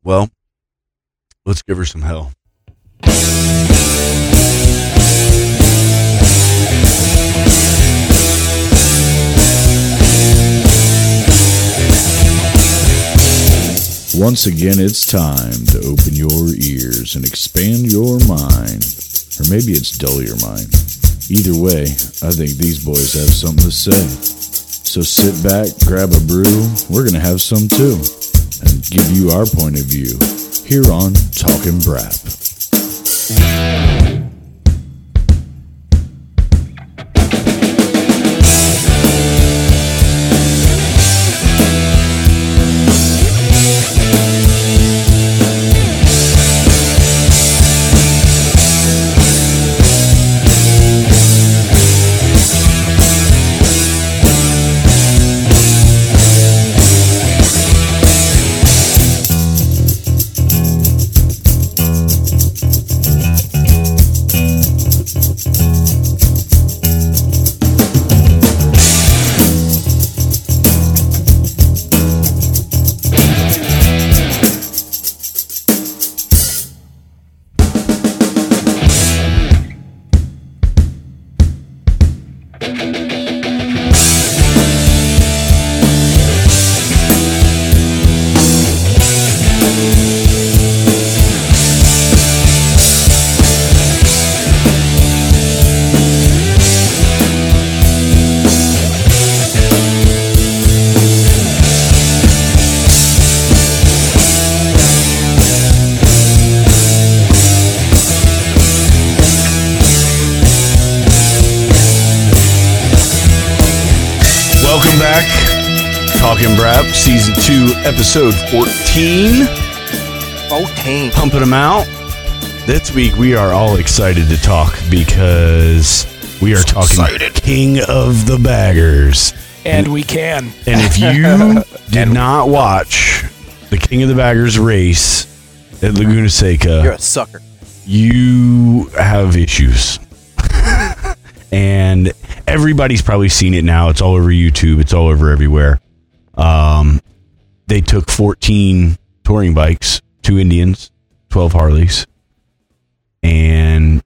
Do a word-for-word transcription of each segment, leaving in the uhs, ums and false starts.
Well, let's give her some hell. Once again, it's time to open your ears and expand your mind. Or maybe it's dull your mind. Either way, I think these boys have something to say. So sit back, grab a brew, we're going to have some too, and give you our point of view here on Talkin' Brap. Welcome back. Talkin' Brap, Season two, Episode fourteen. fourteen. Pumping them out. This week, we are all excited to talk because we are talking Excited. King of the Baggers. And we can. And if you did not watch the King of the Baggers race at Laguna Seca, You're a sucker. you have issues. And everybody's probably seen it now. It's all over YouTube. It's all over everywhere. Um, they took fourteen touring bikes, two Indians, twelve Harleys, and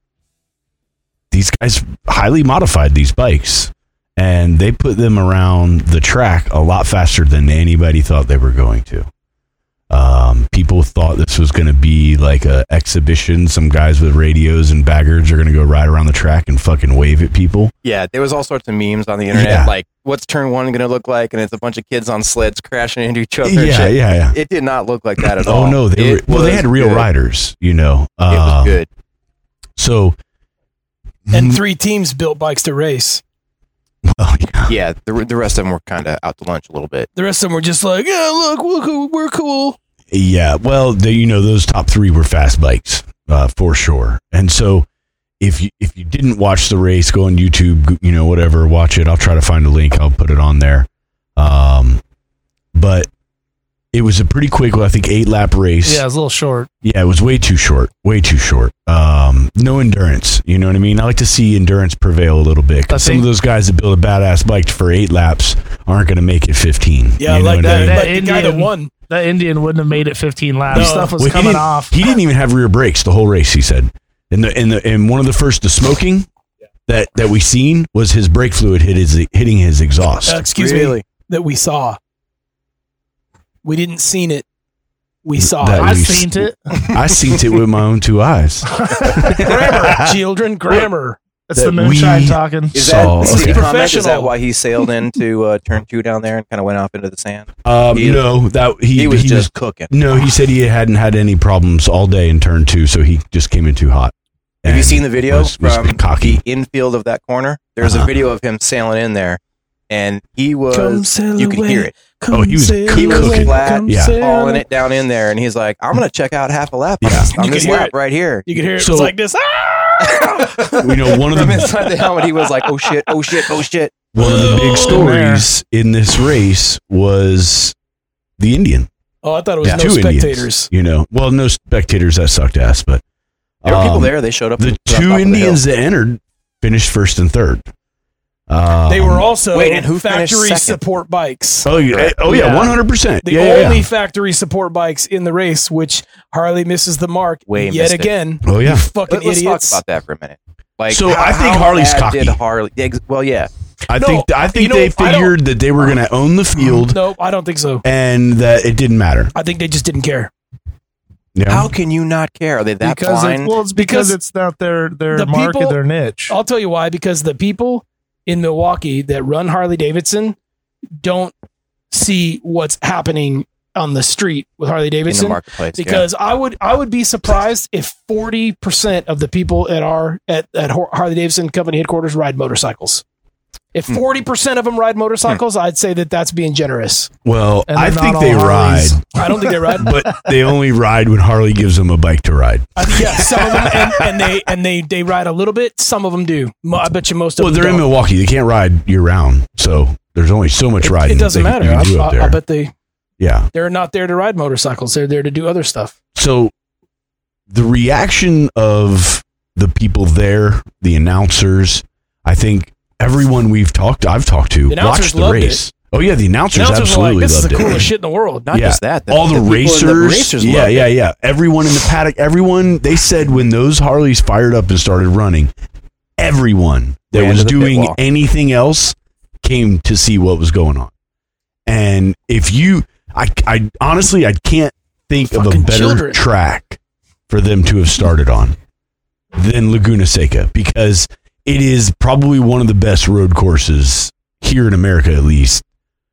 these guys highly modified these bikes, and they put them around the track a lot faster than anybody thought they were going to. Um, people thought this was going to be like a exhibition. Some guys with radios and baggers are going to go ride around the track and fucking wave at people. Yeah, there was all sorts of memes on the internet, Yeah. like, what's turn one going to look like? And it's a bunch of kids on sleds crashing into each other. and Yeah, shit. yeah, yeah. It did not look like that at all. Oh no, they were, It well, they was had real good. riders, you know. It was Um, good. So, And three teams built bikes to race. well, yeah. Yeah, the, the rest of them were kind of out to lunch a little bit. The rest of them were just like, yeah, look, we're cool. We're cool. Yeah, well, the, you know, those top three were fast bikes, uh, for sure. And so, if you if you didn't watch the race, go on YouTube, you know, whatever, watch it. I'll try to find a link. I'll put it on there. Um, but it was a pretty quick, I think, eight lap race. Yeah, it was a little short. Yeah, it was way too short. Way too short. Um, no endurance. You know what I mean? I like to see endurance prevail a little bit. 'Cause some of those guys that build a badass bike for eight laps aren't going to make it fifteen. Yeah, you know like what I that. mean? Like That the guy that Indian- won. That Indian wouldn't have made it fifteen laps. No. Stuff was Well, he coming didn't- off. He didn't even have rear brakes the whole race, he said. And the and the and one of the first the smoking that, that we seen was his brake fluid hit his hitting his exhaust. Uh, excuse Really? me. That we saw. We didn't seen it. We saw That it. I we- seen it. I seen it with my own two eyes. Grammar, children, grammar. That's that the moonshine we- talking. Is Saw- that, Steve okay. comment, is Professional. that why he sailed into uh, turn two down there and kind of went off into the sand? Um, He- no, that he, He was he just cooking. no. He said he hadn't had any problems all day in turn two, so he just came in too hot. Have you And seen the video was- was from cocky? the infield of that corner? There's Uh-huh. a video of him sailing in there, and he Come was, sail you can away. hear it. Come Oh, he was sail He was cooking. flat, Come Yeah. sail hauling away. it down in there, and he's like, I'm going to check out half a lap on Yeah. this, on You this can hear lap it. right here. You could hear it. So- It was like this. Ah! We know one of From the inside the helmet, he was like, oh shit, oh shit, oh shit. one of the big Oh, stories in this race was the Indian. Oh, I thought it was Yeah, no two spectators. Indians. You know, well, no spectators. That sucked ass, but There were people um, there. They showed up. The on top two of the Indians hill. that entered finished first and third. Um, They were also Wait, and who finished factory second? support bikes. Oh yeah, oh yeah, Yeah. one hundred percent. The Yeah, yeah, only yeah. factory support bikes in the race, which Harley misses the mark Way yet missed it. again. Oh yeah. You fucking Let, let's idiots. talk about that for a minute. Like, So how- I think how Harley's bad cocky. Did Harley? ex- Well, yeah. I No, think I think you know, they I don't- figured that they were going to own the field No, I don't think so. and that it didn't matter. I think they just didn't care. Yeah. How can you not care? Are they that because it's, blind? well, it's because, Because it's not their their the market, people- their niche. I'll tell you why. Because the people in Milwaukee that run Harley Davidson don't see what's happening on the street with Harley in the Davidson. marketplace? yeah. Because I would I would be surprised if forty percent of the people at our at, at Harley Davidson company headquarters ride motorcycles. If Hmm. forty percent of them ride motorcycles, I'd say that that's being generous. Well, And I they're think not they all ride, Harleys. I don't think they ride. but they only ride when Harley gives them a bike to ride. I think, yeah, some of them, and, and they and they they ride a little bit. Some of them do. Mo- I bet you most of Well, them they're in don't. Milwaukee. They can't ride year round, so there's only so much It, riding. it doesn't that they, matter. You can do I, up I, there. I bet they Yeah. they're not there to ride motorcycles. They're there to do other stuff. So the reaction of the people there, the announcers, I think everyone we've talked, I've talked to, The announcers watched the loved race. Oh yeah, the announcers, Announcers are absolutely like, "This is loved the it. coolest shit in the world." Not yeah. just that. All the, people in racers, the racers yeah, loved yeah, it. yeah. Everyone in the paddock, everyone. They said when those Harleys fired up and started running, everyone that Ran was to the pit doing wall. anything else came to see what was going on. And if you, I, I honestly, I can't think of a Fucking better children. track for them to have started on than Laguna Seca, because it is probably one of the best road courses here in America, at least,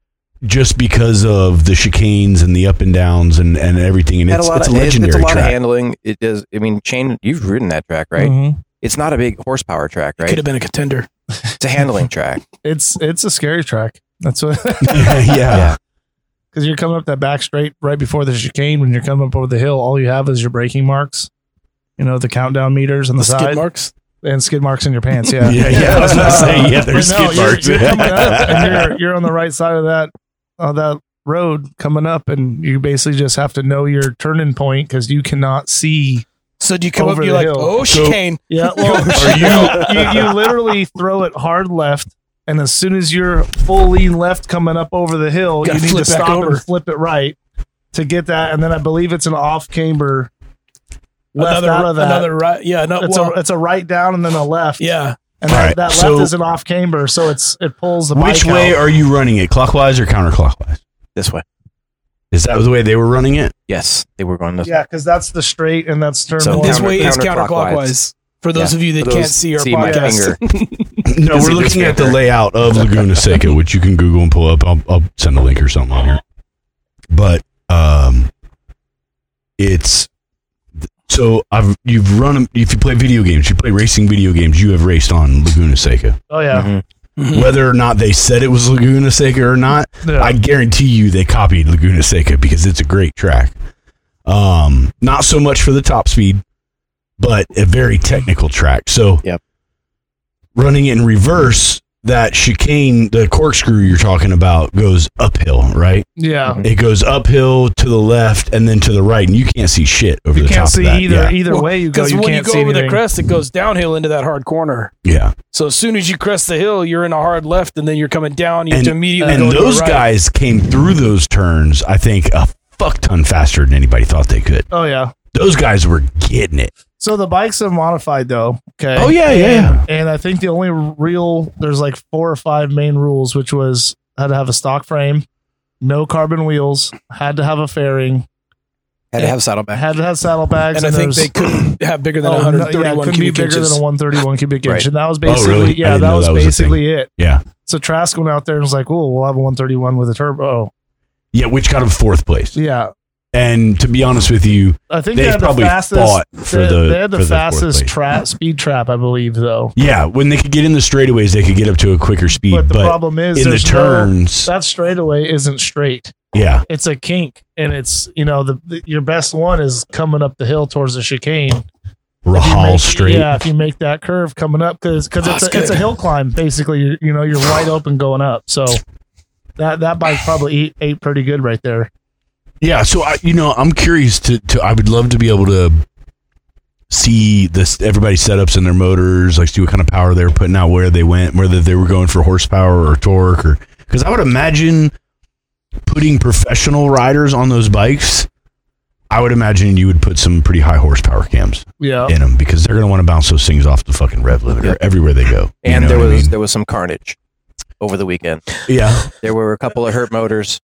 just because of the chicanes and the up and downs and, and everything. And Had it's, a lot it's a of, it's- legendary it's a lot track. of handling. It does. I mean, Shane, you've ridden that track, right? Mhm. It's not a big horsepower track, Could right? have been a contender. It's a handling track. It's it's a scary track. That's what yeah, yeah. Yeah. because you're coming up that back straight right before the chicane. When you're coming up over the hill, all you have is your braking marks. You know, the countdown meters on the, The skid side marks. and skid marks in your pants. Yeah, Yeah, yeah, I was gonna say, yeah, there's But no, skid you're- marks. You're, coming up and you're, you're on the right side of that of that road coming up, and you basically just have to know your turning point because you cannot see. So do you come Over up? You're the like, hill. oh, So- chicane. Yeah, well, Are you, you you literally throw it hard left, and as soon as you're full lean left coming up over the hill, Gotta you need to flip back stop over. and flip it right to get that. And then I believe it's an off camber left Another, out of that. another right. Yeah, no, it's well, a it's a right down and then a left. yeah. and All that, right, that left so- is an off camber, so it's it pulls the Which bike way out. are you running it? Clockwise or counterclockwise? This way. Is that the way they were running it? Yes, they were going this. Yeah, because that's the straight and that's turn So one. This Counter- way is counterclockwise. counterclockwise. For those Yeah. of you that For those can't see our see my podcast. finger. No, Is we're it looking this at the finger? layout of Laguna Seca, which you can Google and pull up. I'll, I'll send a link or something on here. But um, it's so I've you've run if you play video games, you play racing video games, you have raced on Laguna Seca. Oh yeah, Mhm. Mhm. Whether or not they said it was Laguna Seca or not, Yeah. I guarantee you they copied Laguna Seca because it's a great track. Um, not so much for the top speed, but a very technical track. So, Yep. running it in reverse, that chicane, the corkscrew you're talking about, goes uphill, right? yeah. Mhm. It goes uphill to the left and then to the right, and you can't see shit over You the can't top see of that. either Yeah. either Well, way you go. Because You when you can't go see over the anything. crest, it goes downhill into that hard corner. yeah. So as soon as you crest the hill, you're in a hard left, and then you're coming down. You have And, to immediately and go to the those right. guys came through those turns, I think, a fuck ton faster than anybody thought they could. Oh yeah. Those guys were getting it. So the bikes are modified though. Okay. Oh, yeah, and, yeah, yeah. And I think the only real there's like four or five main rules, which was had to have a stock frame, no carbon wheels, had to have a fairing, Had to have saddlebag. had to have saddlebags, and I think there's- they couldn't have bigger than oh, no, 131 yeah, it couldn't be cubic bigger inches. than a one thirty-one cubic inch, Right. and that was Oh, basically really? I yeah, didn't that know was that was a basically it. Yeah. So Trask went out there and was like, "Oh, we'll have a one thirty-one with a turbo." Yeah, which got him fourth place. Yeah, And to be honest with you, I think They they, had probably the fastest. fought for they, the- they had for the the fourth fastest place. trap speed trap, I believe, though. yeah, when they could get in the straightaways, they could get up to a quicker speed. But But, the problem is, in the there's no- turns, that straightaway isn't straight. yeah, It's a kink, and it's you know the, the your best one is coming up the hill towards the chicane. If you Rahal make- straight. Yeah, if you make that curve coming up, because Oh, it's it's a, it's a good. hill climb basically. You, you know, you're wide open going up. So that that bike probably ate, ate pretty good right there. Yeah, so I, you know, I'm curious to, to. I would love to be able to see this everybody's setups and their motors, like see what kind of power they were putting out, where they went, whether they were going for horsepower or torque, or because I would imagine putting professional riders on those bikes, I would imagine you would put some pretty high horsepower cams Yeah. in them because they're going to want to bounce those things off the fucking rev limiter Yep. everywhere they go. You And know there what I was mean? there was some carnage over the weekend. yeah. There were a couple of hurt motors.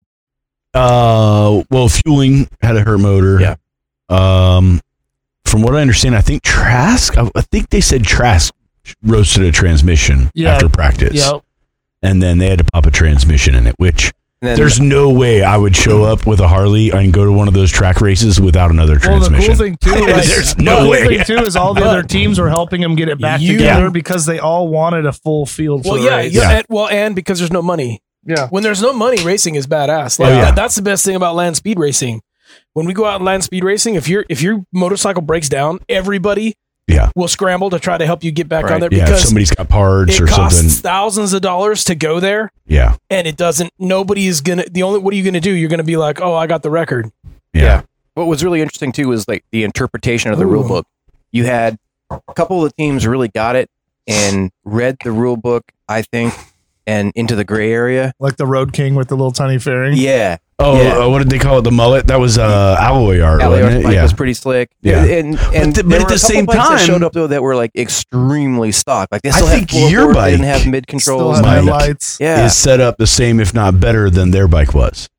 Uh, well, Fueling had a hurt motor. Yeah. Um, from what I understand, I think Trask. I, I think they said Trask roasted a transmission Yeah. after practice, Yep. and then they had to pop a transmission in it. Which And then there's no way I would show up with a Harley and go to one of those track races without another Well, the transmission. cool thing too, Like, is, there's the no cool way. thing too is all the other teams were helping them get it back You- together Yeah. because they all wanted a full field. For Well, the yeah, race. yeah. Yeah. And, well, and because there's no money. yeah. When there's no money, racing is badass. Like Oh, yeah. that- that's the best thing about land speed racing. When we go out and land speed racing, if your if your motorcycle breaks down, everybody Yeah. will scramble to try to help you get back on Right. there Yeah, if because somebody's got parts it or costs something. thousands of dollars to go there, Yeah, and it doesn't. Nobody is gonna. The only what are you gonna do? You're gonna be like, oh, I got the record. yeah, Yeah. What was really interesting too was like the interpretation of the rule Ooh. book. You had a couple of the teams really got it and read the rule book, I think, and into the gray area. Like the Road King with the little tiny fairing. Yeah. Oh, Yeah. uh, what did they call it? The mullet? That was uh, alloy art, Alloy wasn't it? bike Yeah. was pretty slick. Yeah. And, and But the- but there at were a the couple same bikes that time- showed up though that were like extremely stock. Like they I still think had your floorboards, they didn't bike have mid Still controls. had Mike headlights. Yeah. is set up the same, if not better, than their bike was.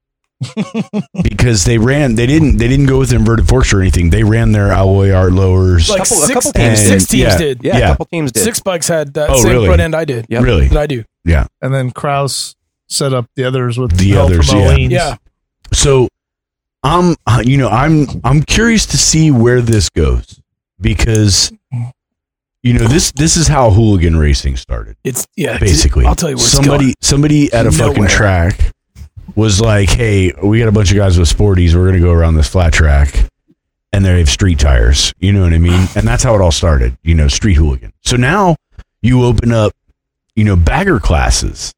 Because they ran, they didn't, they didn't go with inverted forks or anything. They ran their alloy art lowers. Like couple- a six, couple teams six did. teams Yeah. did. Yeah, Yeah. a couple teams did. Six bikes had that Oh, same really? front end I did. Yep. Really? That I do. Yeah. And then Kraus set up the others with The help others, from yeah. O'Leans. Yeah. So, I'm, uh, you know, I'm, I'm curious to see where this goes because, you know, this, this is how hooligan racing started. It's yeah. Basically, I'll tell you where it's somebody, going. somebody at a fucking Nowhere. track was like, "Hey, we got a bunch of guys with sporties. We're gonna go around this flat track." And they have street tires, you know what I mean? And that's how it all started, you know, street hooligan. So now you open up, you know, bagger classes.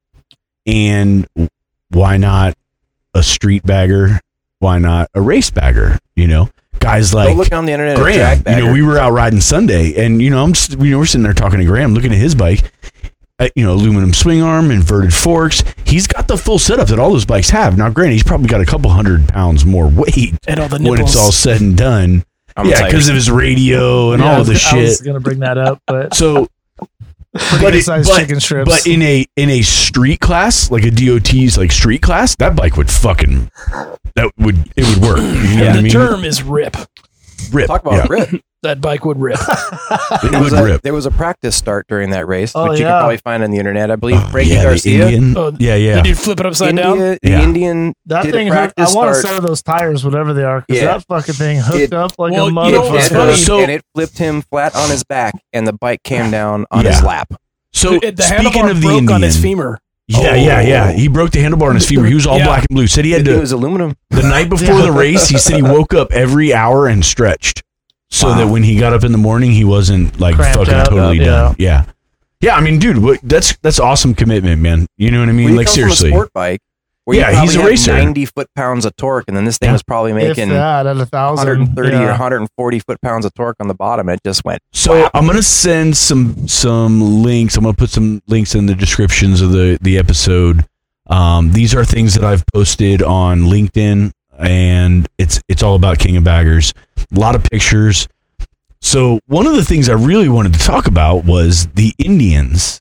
And why not a street bagger? Why not a race bagger? You know, guys Go like look on the internet. at Graham. Drag You Bagger. know, we were out riding Sunday, and you know, I'm st- you know, we're sitting there talking to Graham, looking at his bike. Uh, you know, aluminum swing arm, inverted forks. He's got the full setup that all those bikes have. Now, granted, he's probably got a couple hundred pounds more weight And all the when nipples. it's all said and done. I'm yeah, tired. because of his radio and Yeah, all I of was- the I was shit. going to bring that up, but So, pretty but, good it, sized but, chicken strips. but in a in a street class, like a D O T's like street class, that bike would fucking that would it would work. You know And what the I mean? term is rip. Rip. Talk about yeah. rip. That bike would rip. It There was, would a, rip. there was a practice start during that race, Oh, which you yeah. can probably find on the internet. I believe Oh, Frankie yeah, the Garcia. Indian. Oh, yeah, yeah. Did you flip it upside down? India, the Yeah. Indian that did thing, a hooked, I practice want a start. set of those tires, whatever they are, because Yeah. that fucking thing hooked It- up like Well, a you know motherfucker. what's and, funny? it- So- and it flipped him flat on his back, and the bike came down on Yeah. his lap. So the the speaking handlebar of the broke Indian, on his femur. yeah, yeah, yeah. He broke the handlebar on his femur. He was all Yeah. black and blue. Said he had It to was aluminum. the night before Yeah. the race. He said he woke up every hour and stretched, so Wow. that when he got up in the morning, he wasn't like Cramped fucking out, totally yeah. done. Yeah, yeah. I mean, dude, what, that's that's awesome commitment, man. You know what I mean? When you like come seriously. from a sport bike, where Yeah, you he's a probably racer. had ninety foot pounds of torque, and then this thing Yeah. was probably If making that at a thousand, one hundred thirty yeah. or one hundred forty foot pounds of torque on the bottom. It just went. So whap. I'm gonna send some some links. I'm gonna put some links in the descriptions of the the episode. Um, these are things that I've posted on LinkedIn, and it's it's all about King of Baggers. A lot of pictures. So one of the things I really wanted to talk about was the Indians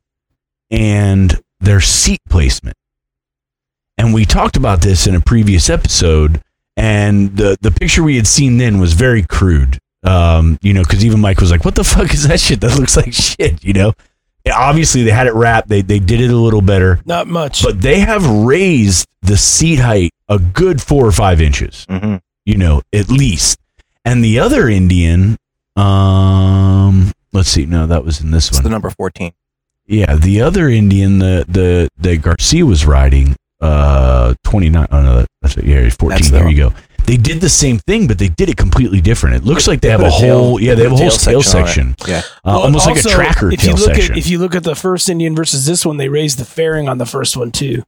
and their seat placement. And we talked about this in a previous episode, and the the picture we had seen then was very crude. Um, you know, because even Mike was like, "What the fuck is that shit? That looks like shit." You know, Yeah, obviously they had it wrapped. They they did it a little better, Not much. but they have raised the seat height a good four or five inches. hmm You know, at least. And the other Indian, um, let's see. No, that was in this It's one. the number fourteen. Yeah, the other Indian, the the that Garcia was riding, uh, twenty nine. Oh no, that's it. Yeah, fourteen. That's the Here one. you go. They did the same thing, but they did it completely different. It looks like they have put a a tail- whole, yeah, they have a put a whole tail tail section section, on uh, it. Well, almost like a also, tracker if tail you look section. At, if you look at the first Indian versus this one, they raised the fairing on the first one too.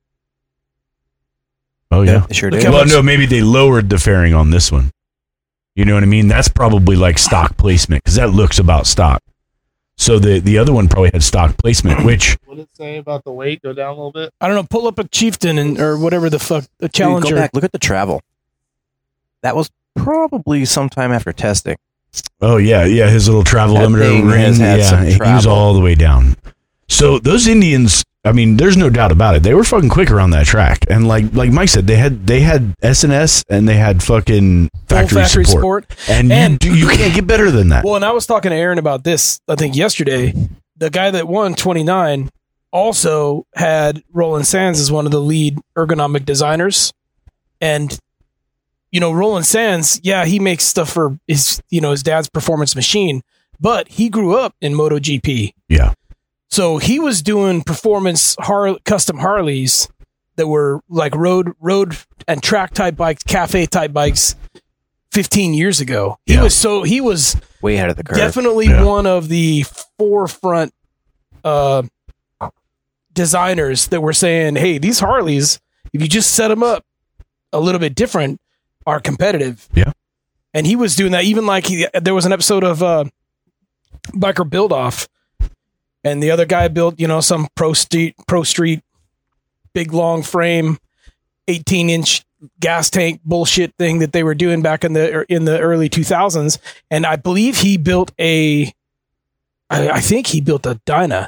oh yeah. They sure Look did. how Well, much- no, maybe they lowered the fairing on this one. You know what I mean? That's probably like stock placement because that looks about stock. So the the other one probably had stock placement, which What did it say about the weight? Go down a little bit. I don't know. Pull up a Chieftain and or whatever the fuck the Dude, Challenger. go back. Look at the travel. That was probably sometime after testing. oh yeah, yeah, his little travel That limiter thing ring, has had yeah, some he was travel. all the way down. So those Indians, I mean, there's no doubt about it. They were fucking quick around that track, and like like Mike said, they had they had S and S and they had fucking Full factory, factory support, support. and, And- you, do, you can't get better than that. Well, and I was talking to Aaron about this, I think yesterday. The guy that won twenty-nine also had Roland Sands as one of the lead ergonomic designers. And, you know, Roland Sands, yeah, he makes stuff for his, you know, his dad's performance machine, but he grew up in MotoGP. Yeah. So he was doing performance Har- custom Harleys that were like road, road and track type bikes, cafe type bikes fifteen years ago. He Yeah. was so, he was Way ahead of the curve. definitely Yeah. one of the forefront uh, designers that were saying, hey, these Harleys, if you just set them up a little bit different, are competitive. Yeah. And he was doing that. Even like he, there was an episode of uh, Biker Build Off, and the other guy built, you know, some pro street, pro street, big long frame, eighteen inch gas tank bullshit thing that they were doing back in the in the early two thousands. And I believe he built a, I, I think he built a Dyna,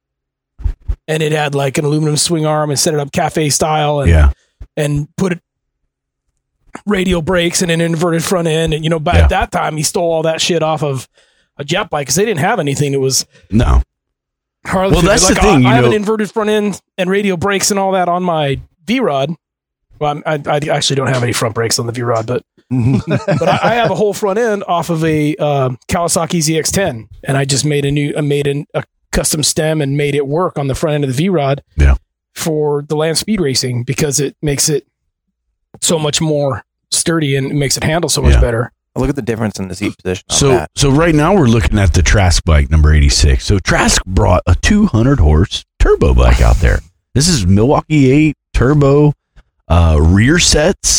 and it had like an aluminum swing arm and set it up cafe style, and Yeah. and put it radial brakes and an inverted front end. And, you know, but Yeah. at that time he stole all that shit off of a Jet bike because they didn't have anything. It was No. Harley. Well, that's like, the thing, I, you I have know- an inverted front end and radial brakes and all that on my V-Rod. Well, I'm, I, I actually don't have any front brakes on the V-Rod, but but I, I have a whole front end off of a uh, Kawasaki Z X ten, and I just made a new, I made an, a custom stem and made it work on the front end of the V-Rod Yeah. for the land speed racing because it makes it so much more sturdy and it makes it handle so much Yeah. better. Look at the difference in the seat position on So that. so right now we're looking at the Trask bike number eighty-six. So Trask brought a two hundred horse turbo bike out there. This is Milwaukee eight turbo, uh, rear sets,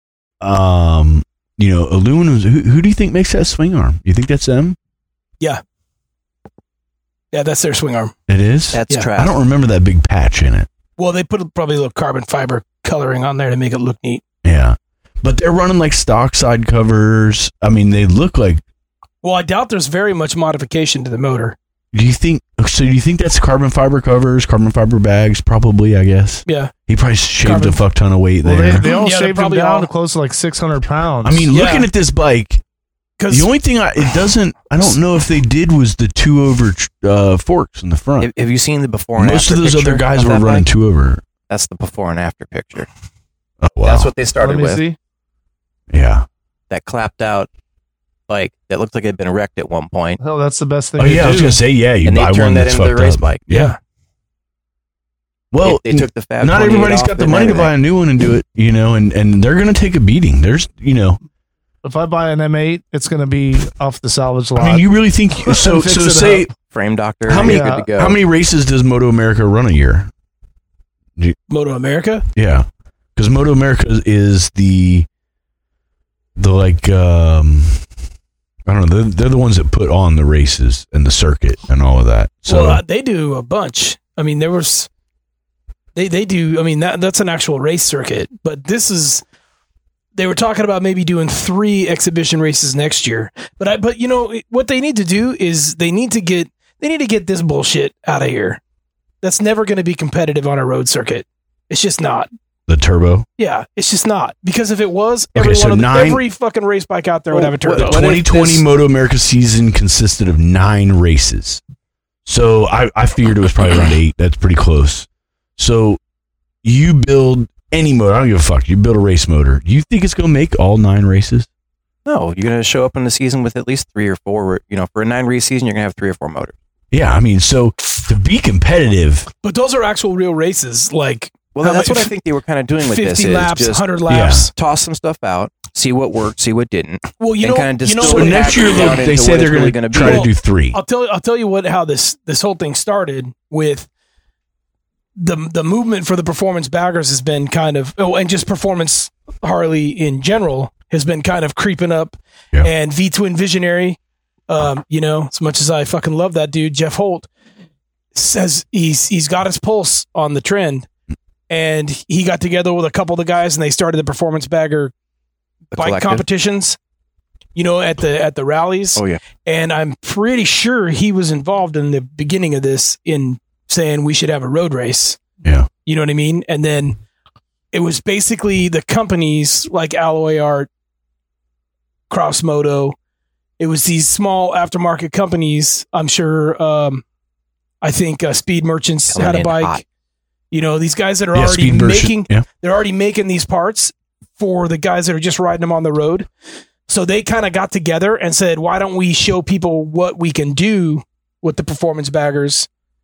um, you know, aluminum. Who, who do you think makes that swing arm? You think that's them? Yeah, that's their swing arm. It is. That's Yeah. trash. I don't remember that big patch in it. Well, they put probably a little carbon fiber coloring on there to make it look neat. Yeah, but they're running like stock side covers. I mean, they look like. Well, I doubt there's very much modification to the motor. Do you think? So do you think that's carbon fiber covers, carbon fiber bags? Probably, I guess. Yeah. He probably shaved Carbon- a fuck ton of weight Well, there. they, they all Yeah, they're shaved him probably down all- to close to like six hundred pounds. I mean, Yeah. looking at this bike, Because the only thing I, it doesn't, I don't know if they did was the two over uh, forks in the front. Have, have you seen the before and Most after of those picture other guys of were that running bike? two over. That's the before and after picture. Oh, wow. That's what they let started me with. see. yeah. That clapped out bike that looked like it had been wrecked at one point. Hell, that's the best thing. Oh to yeah, I was do. gonna say yeah. You And they buy one turned that that's into their fucked race up. bike. Yeah. Well, they, they took the Fab not twenty-eight everybody's off got the it and money to everything. buy a new one and do it, you know, and and they're gonna take a beating. There's, you know, If I buy an M eight, it's going to be off the salvage lot. I mean, you really think so? Fix So it say up. Frame doctor. How and many- you're good to go. how many races does Moto America run a year? Moto America. Yeah, because Moto America is the the like um I don't know. They're, they're the ones that put on the races and the circuit and all of that. So well, uh, they do a bunch. I mean, there was they they do. I mean, that that's an actual race circuit. But this is they were talking about maybe doing three exhibition races next year. But I but you know what they need to do is they need to get they need to get this bullshit out of here. That's never going to be competitive on a road circuit. It's just not. the turbo, Yeah, it's just not. Because if it was, Okay, every, so one of the, nine- every fucking race bike out there would Well, have a turbo. the what if twenty twenty this- Moto America season consisted of nine races. So I, I figured it was probably around eight. That's pretty close. So you build any motor. I don't give a fuck. You build a race motor. You think it's going to make all nine races? No, you're going to show up in the season with at least three or four. You know, for a nine race season, you're going to have three or four motors. Yeah, I mean, so to be competitive, But those are actual real races. Like Well, How that's much- what I think they were kind of doing with this. fifty Is laps, just one hundred laps. toss some stuff out, see what worked, see what didn't. Well, you and know, kinda you know distill so what it next year down they, into they say what they're it's going really to gonna try be. to do three. I'll tell you. I'll tell you what how this this whole thing started with the the movement for the performance baggers has been kind of oh, and just performance Harley in general has been kind of creeping up. Yeah. And V Twin Visionary, um, you know, as much as I fucking love that dude, Jeff Holt says he's he's got his pulse on the trend, and he got together with a couple of the guys and they started the performance bagger The bike collective. competitions, you know, at the at the rallies. Oh yeah. And I'm pretty sure he was involved in the beginning of this in saying we should have a road race. Yeah. You know what I mean? And then it was basically the companies like Alloy Art, Crossmoto. It was these small aftermarket companies. I'm sure, um, I think uh, Speed Merchants Coming had a in bike. hot. You know, these guys that are Yeah, already Speed Merchant, making, yeah. they're already making these parts for the guys that are just riding them on the road. So they kind of got together and said, why don't we show people what we can do with the performance baggers?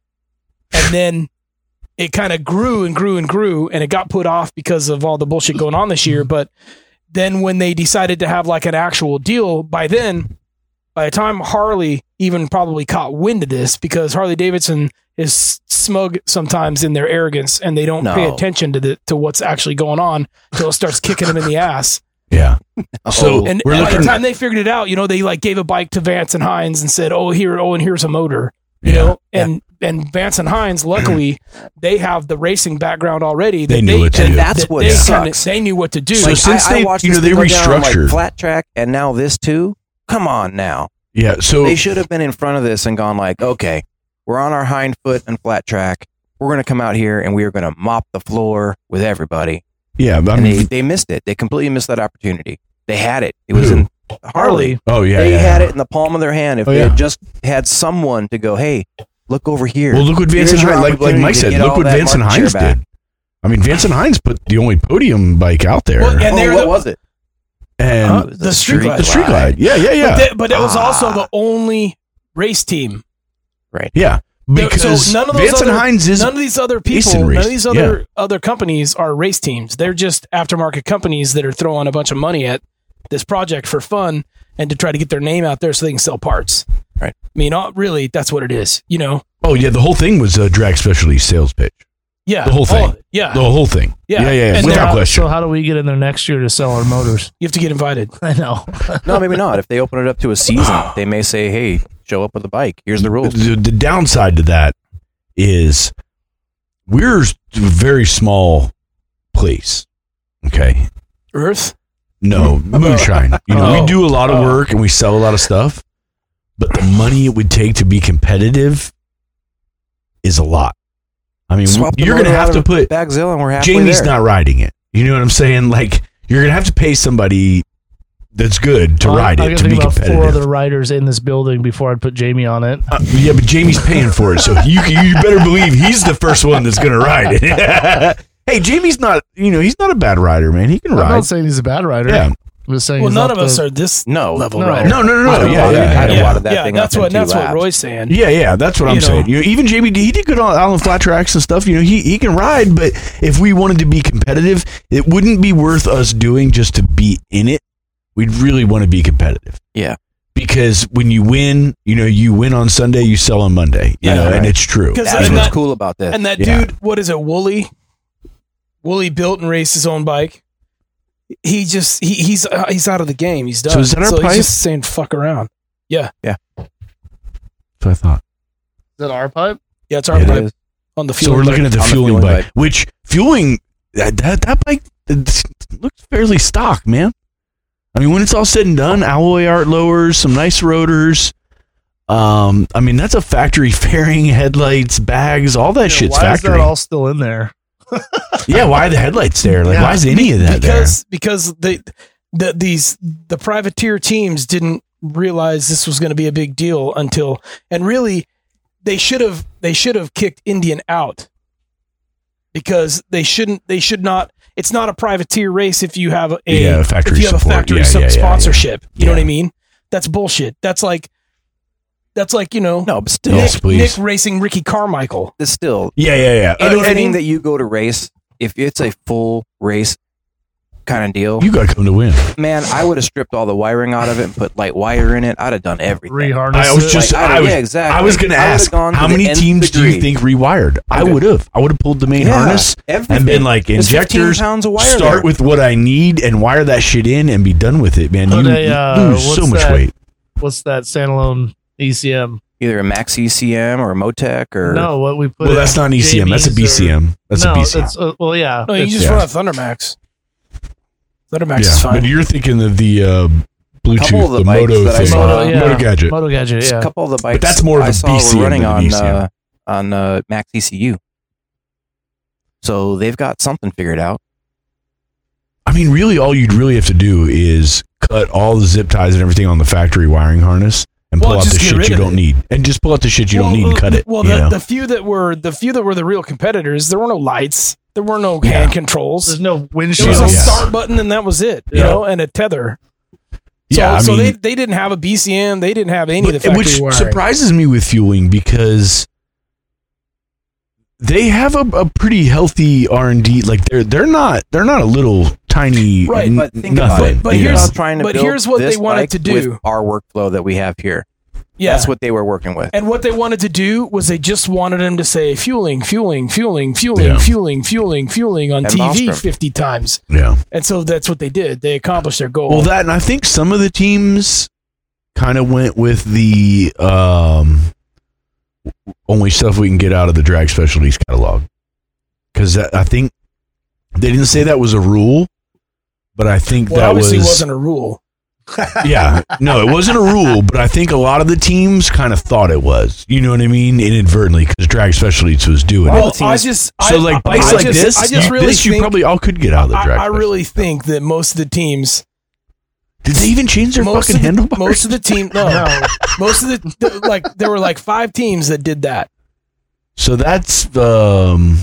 And then it kind of grew and grew and grew, and it got put off because of all the bullshit going on this year. But then when they decided to have like an actual deal, by then, by the time Harley even probably caught wind of this, because Harley Davidson is smug sometimes in their arrogance and they don't No. pay attention to the to what's actually going on until it starts kicking them in the ass. Yeah. Oh, So And we're by looking the time they figured it out, you know, they like gave a bike to Vance and Hines and said, "Oh, here, oh, and here's a motor." You Yeah. know, and and Vance and Hines, luckily, they have the racing background already. that They knew what to and do. that's that what they, sucks. they knew what to do. So Like, since I, I they- watched you know, this they thing go down on, restructured. like, flat track, and now this too. Come on now. Yeah. So They should have been in front of this and gone like, okay, we're on our hind foot and flat track. We're going to come out here and we are going to mop the floor with everybody. yeah. I And mean, they, they missed it. They completely missed that opportunity. They had it. It was Who? in Harley. oh yeah. They yeah. had it in the palm of their hand. If Oh, they yeah. had just had someone to go, hey, look over here. Well, look what Vance and Here's your Hines, like, like opportunity Mike to said, get look all what that Vance and market Hines share back. did. I mean, Vance and Hines put the only podium bike out there. Well, and Oh, they're what the- was it? and Huh? The Street Glide. the Street Glide. Yeah, yeah, yeah. But, they- but it was also Ah. the only race team. yeah. There- Because so none of those Vance other, and Hines is none of these other people, Easton none race, of these other other companies are race teams. They're just aftermarket companies that are throwing a bunch of money at this project for fun and to try to get their name out there so they can sell parts. Right. I mean, not really. That's what it is. You know. Oh yeah, the whole thing was a drag specialty sales pitch. Yeah. The whole thing. Oh, yeah. The whole thing. Yeah. yeah, yeah. And Without they're- question. So how do we get in there next year to sell our motors? You have to get invited. I know. No, maybe not. If they open it up to a season, they may say, hey, show up with a bike. Here's the rules. the, the downside to that is we're a very small place. Okay. Earth. No, moonshine. You know, Oh. we do a lot of Oh. work and we sell a lot of stuff, but the money it would take to be competitive is a lot. I mean, Swap the you're going to motor have out to of put Bagzilla and we're halfway Jamie's there. not riding it. You know what I'm saying? Like, you're going to have to pay somebody that's good to Well, ride I it gotta to think be about competitive. four other riders in this building before I'd put Jamie on it. Uh, yeah, but Jamie's paying for it, so you you better believe he's the first one that's going to ride it. Hey, Jamie's not, you know, he's not a bad rider, man. He can I'm ride. not saying he's a bad rider. Yeah. I'm just saying Well, he's none not of us the- are this No. level No. rider. No, no, no, I'd no. have Yeah, wadded- yeah, I'd have yeah. wadded that yeah, thing that's up in what two that's laps. what Roy's saying. Yeah, yeah, that's what I'm You know. saying. You know, even Jamie, he did good on, on flat tracks and stuff. You know, he, he can ride, but if we wanted to be competitive, it wouldn't be worth us doing just to be in it. We'd really want to be competitive. Yeah. Because when you win, you know, you win on Sunday, you sell on Monday. You Yeah, know, and right. it's true. 'Cause That's And what's that- cool about this. And that Yeah. dude, what is it, Wooly? Wooly built and raced his own bike. He just he, he's uh, he's out of the game. He's done. So is that our he's pipe? just saying fuck around. That's what I thought. Is that our pipe? Yeah, it's our Yeah, it pipe is. on the So fuel. we're looking at the On the fueling, fueling bike, bike. which fueling that, that that bike it looks fairly stock, man. I mean, when it's all said and done, alloy art lowers, some nice rotors. Um, I mean, that's a factory fairing, headlights, bags, all that Yeah, shit's why factory. is that all still in there? Yeah, why are the headlights there? Like, Yeah. why is any of that because because the the these the privateer teams didn't realize this was going to be a big deal until and really they should have they should have kicked Indian out because they shouldn't they should not it's not a privateer race if you have a Yeah, factory if you have support. a factory Yeah, sub- yeah, yeah, sponsorship you know Yeah. what I mean that's bullshit that's like that's like you know No, but still, Yes, Nick, please. Nick racing Ricky Carmichael it's still there? Yeah, yeah, yeah. Uh, anything I mean, that you go to race, if it's a full race, kind of deal. You got to come to win. Man, I would have stripped all the wiring out of it and put light wire in it. I'd have done everything. Reharness. I was it. just, Like, I I- was, yeah, exactly. I was going to I would've ask, gone to how the many nth teams do you degree. think rewired? I Okay. would have. I would have pulled the main Yeah, harness everything. and been like, There's fifteen injectors, pounds of wire start there. with what I need and wire that shit in and be done with it, man. You, Put a, you uh, lose so what's much that? weight. What's that standalone E C M? Either a Max E C M or a Motec or No, what we put. Well, that's not an E C M. That's a B C M. That's no, a B C M. It's, uh, well, yeah. No, you it's- just yeah. run a Thundermax. Thundermax is Yeah, fine. but you're thinking of the uh, Bluetooth, Couple of the the bikes Moto that I thing, saw- Moto, yeah. Moto Gadget. Moto Gadget, a yeah. couple of the bikes. that's more of I a saw B C M were running than an on E C M. uh, on uh, Max E C U. So they've got something figured out. I mean, really, all you'd really have to do is cut all the zip ties and everything on the factory wiring harness and Well, pull out just the get shit rid you of don't it. need, and just pull out the shit you don't Well, need and cut it. Well, you the, know? the few that were the few that were the real competitors, there were no lights, there were no Yeah. hand controls. There's no There windshield. was a Yeah. start button, and that was it. You Yeah. know, and a tether. So, yeah, I so mean, they they didn't have a B C M. They didn't have any of the But- factory which wiring. surprises me with fueling because they have a, a pretty healthy R and D. Like they're they're not they're not a little tiny Right, n- But think nothing. about it. But Think you here's- know? about trying to but build here's what this they wanted bike to do. with our workflow that we have here. Yeah. That's what they were working with. And what they wanted to do was they just wanted him to say fueling, fueling, fueling, fueling, Yeah. fueling, fueling, fueling on And T V Bostrom. fifty times. yeah. And so that's what they did. They accomplished their goal. Well, that and I think some of the teams kind of went with the um, only stuff we can get out of the Drag Specialties catalog because I think they didn't say that was a rule, but I think well, that obviously was wasn't a rule. yeah, no, it wasn't a rule, but I think a lot of the teams kind of thought it was. You know what I mean? Inadvertently, because Drag Specialties was doing Well, it. I just So I, like bikes I like just, this, I just you, really this you think, probably all could get out of the I, Drag. I really Specialties. think that most of the teams, Did they even change their most fucking of the, handlebars? most of the team, no, No. most of the, the like there were like five teams that did that. So that's um,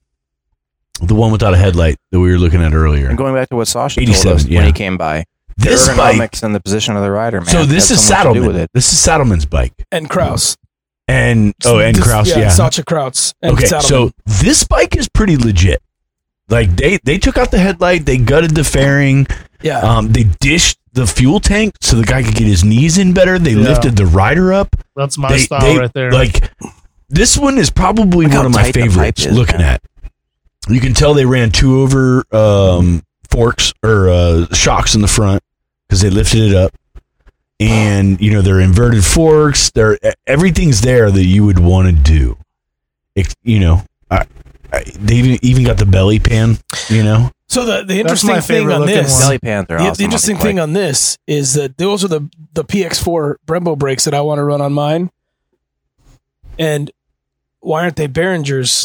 the one without a headlight that we were looking at earlier. And going back to what Sasha told eighty-seven, us yeah. when he came by, the This bike. ergonomics and the position of the rider, man. So this had is so much to do with Saddleman. it. This is Saddleman's bike, And Kraus. and oh, and This- Kraus, yeah. Sacha Kraus. And Okay, Saddleman. so this bike is pretty legit. Like they they took out the headlight, they gutted the fairing, yeah. um, they dished the fuel tank so the guy could get his knees in better. They Yeah. lifted the rider up. That's my They, style they- right there. Like this one is probably Look one how of my tight the pipe favorites. is, looking man. at, you can tell they ran two over um, forks or uh, shocks in the front because they lifted it up, and you know they're inverted forks. They're everything's there that you would want to do. It, you know, I, I, they even even got the belly pan. You know, So the, the That's interesting my thing favorite on looking this, one. Belly pans are the, awesome. the interesting thing on this is that those are the the P X four Brembo brakes that I want to run on mine. And why aren't they Behringers?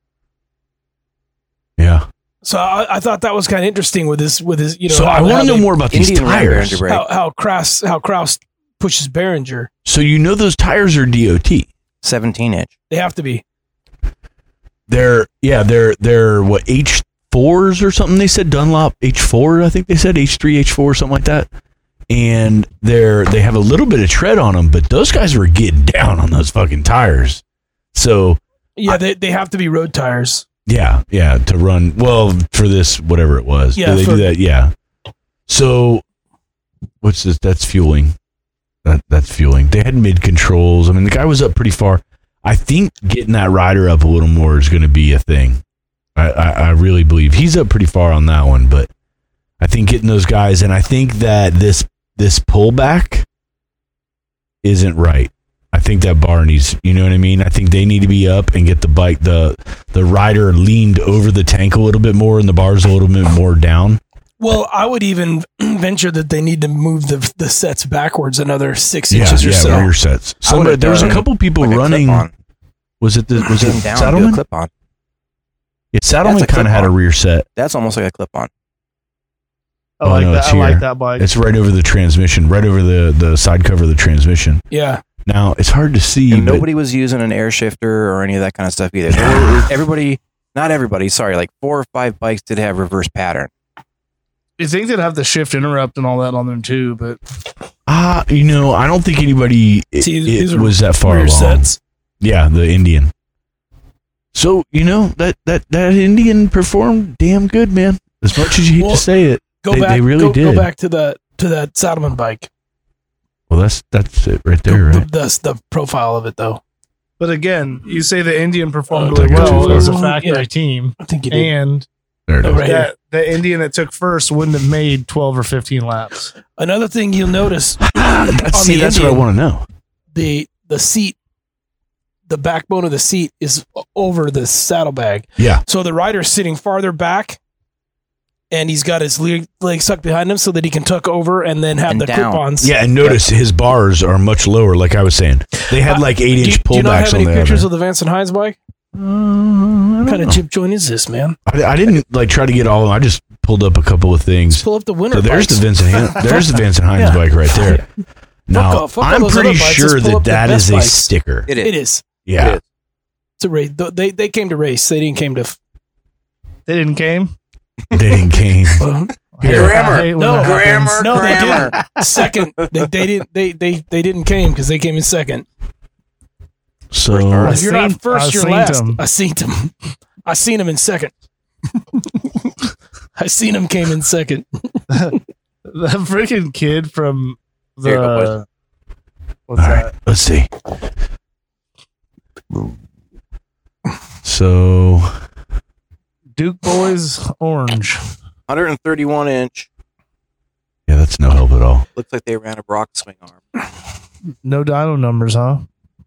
yeah. So I, I thought that was kind of interesting with this with his you know. so how- I how want to know they- more about these Indian ran tires. Behringer brake. how how Kraus how Kraus pushes Behringer. So you know those tires are D O T. seventeen inch. They have to be. They're yeah, they're they're what H fours or something. They said Dunlop H four. I think they said H three, H four, something like that. And they're they have a little bit of tread on them, but those guys were getting down on those fucking tires. So Yeah, they they have to be road tires. yeah, yeah, to run well for this whatever it was. Yeah, do they for- do that? Yeah. So what's this? That's fueling. That that's fueling. They had mid controls. I mean, the guy was up pretty far. I think getting that rider up a little more is going to be a thing. I, I, I really believe he's up pretty far on that one, but I think getting those guys, and I think that this this pullback isn't right. I think that bar needs, you know what I mean? I think they need to be up and get the bike, the the rider leaned over the tank a little bit more, and the bars a little bit more down. Well, I would even venture that they need to move the the sets backwards another six Yeah, inches or yeah, so. rear sets. I would've Somebody, there was a done couple people Like a running. clip-on. Was it the was it Sitting down, do a Saddleman? clip on. Yeah, Saddleman That's a kind of had a clip-on. rear set. That's almost like a clip on. I Oh, like no, that. it's I like here. that bike. It's right over the transmission, right over the the side cover of the transmission. Yeah. Now it's hard to see. And but nobody was using an air shifter or any of that kind of stuff either. There were- everybody, not everybody, sorry, like four or five bikes did have reverse pattern. You think they'd have the shift interrupt and all that on them too, but Ah, you know, I don't think anybody it, See, these it are was that far rear along. sets. Yeah, the Indian. So you know that that that Indian performed damn good, man. As much as you hate Well, to say it, Go they, back. they really go, did. Go back to the to that Saddleman bike. Well, that's that's it right there, the, right? The, the, the profile of it, though. But again, you say the Indian performed Oh, really I got well too as a far. factory Yeah. team, I think you did. and There it is. Right. that the Indian that took first wouldn't have made twelve or fifteen laps. Another thing you'll notice That's, on see, the that's what I Indian, want to know. the the seat, the backbone of the seat is over the saddlebag. Yeah. So the rider's sitting farther back, and he's got his leg, leg stuck behind him so that he can tuck over and then have And the down. clip-ons. Yeah, and notice his bars are much lower, like I was saying. They had Uh, like eight Do, inch you- do you not pullbacks have on any the pictures other. of the Vance and Hines bike? Uh, What kind of chip joint is this, man? I, I didn't like try to get all of them. I just pulled up a couple of Let's things. pull up the winner So there's bikes. the Vincent Han- there's the Vincent Hines Yeah. bike right there. Now all- fuck all I'm those pretty other bikes. sure Let's pull that up the that best is a bikes. sticker. It is. It is. Yeah. It is. It's a race. They they came to race. They didn't came to. f- They didn't came. They didn't came. Uh, Here. I Grammar. hate when No, that happens. Grammar. no, they Grammar. didn't. Second, they, they didn't. They they they didn't came because they came in second. So I If you're seen- not first, I you're seen last. them. I seen them. I seen them in second. I seen them came in second. The freaking kid from Here you go, the what's all that? right, let's see. So Duke Boys Orange. one thirty-one inch. yeah, that's no help at all. Looks like they ran a Brock swing arm. No dyno numbers, huh?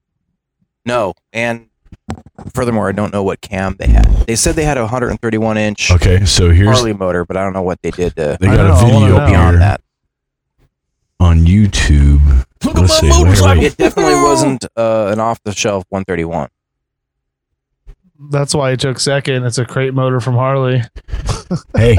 No, and furthermore, I don't know what cam they had. They said they had a one thirty-one inch Okay, so here's Harley motor, but I don't know what they did to they I got know, I a wanna video know. here beyond that. on YouTube. Look at Let's my see, where- motorcycle. It definitely wasn't uh, an off-the-shelf one thirty-one. That's why he took second. It's a crate motor from Harley. Hey,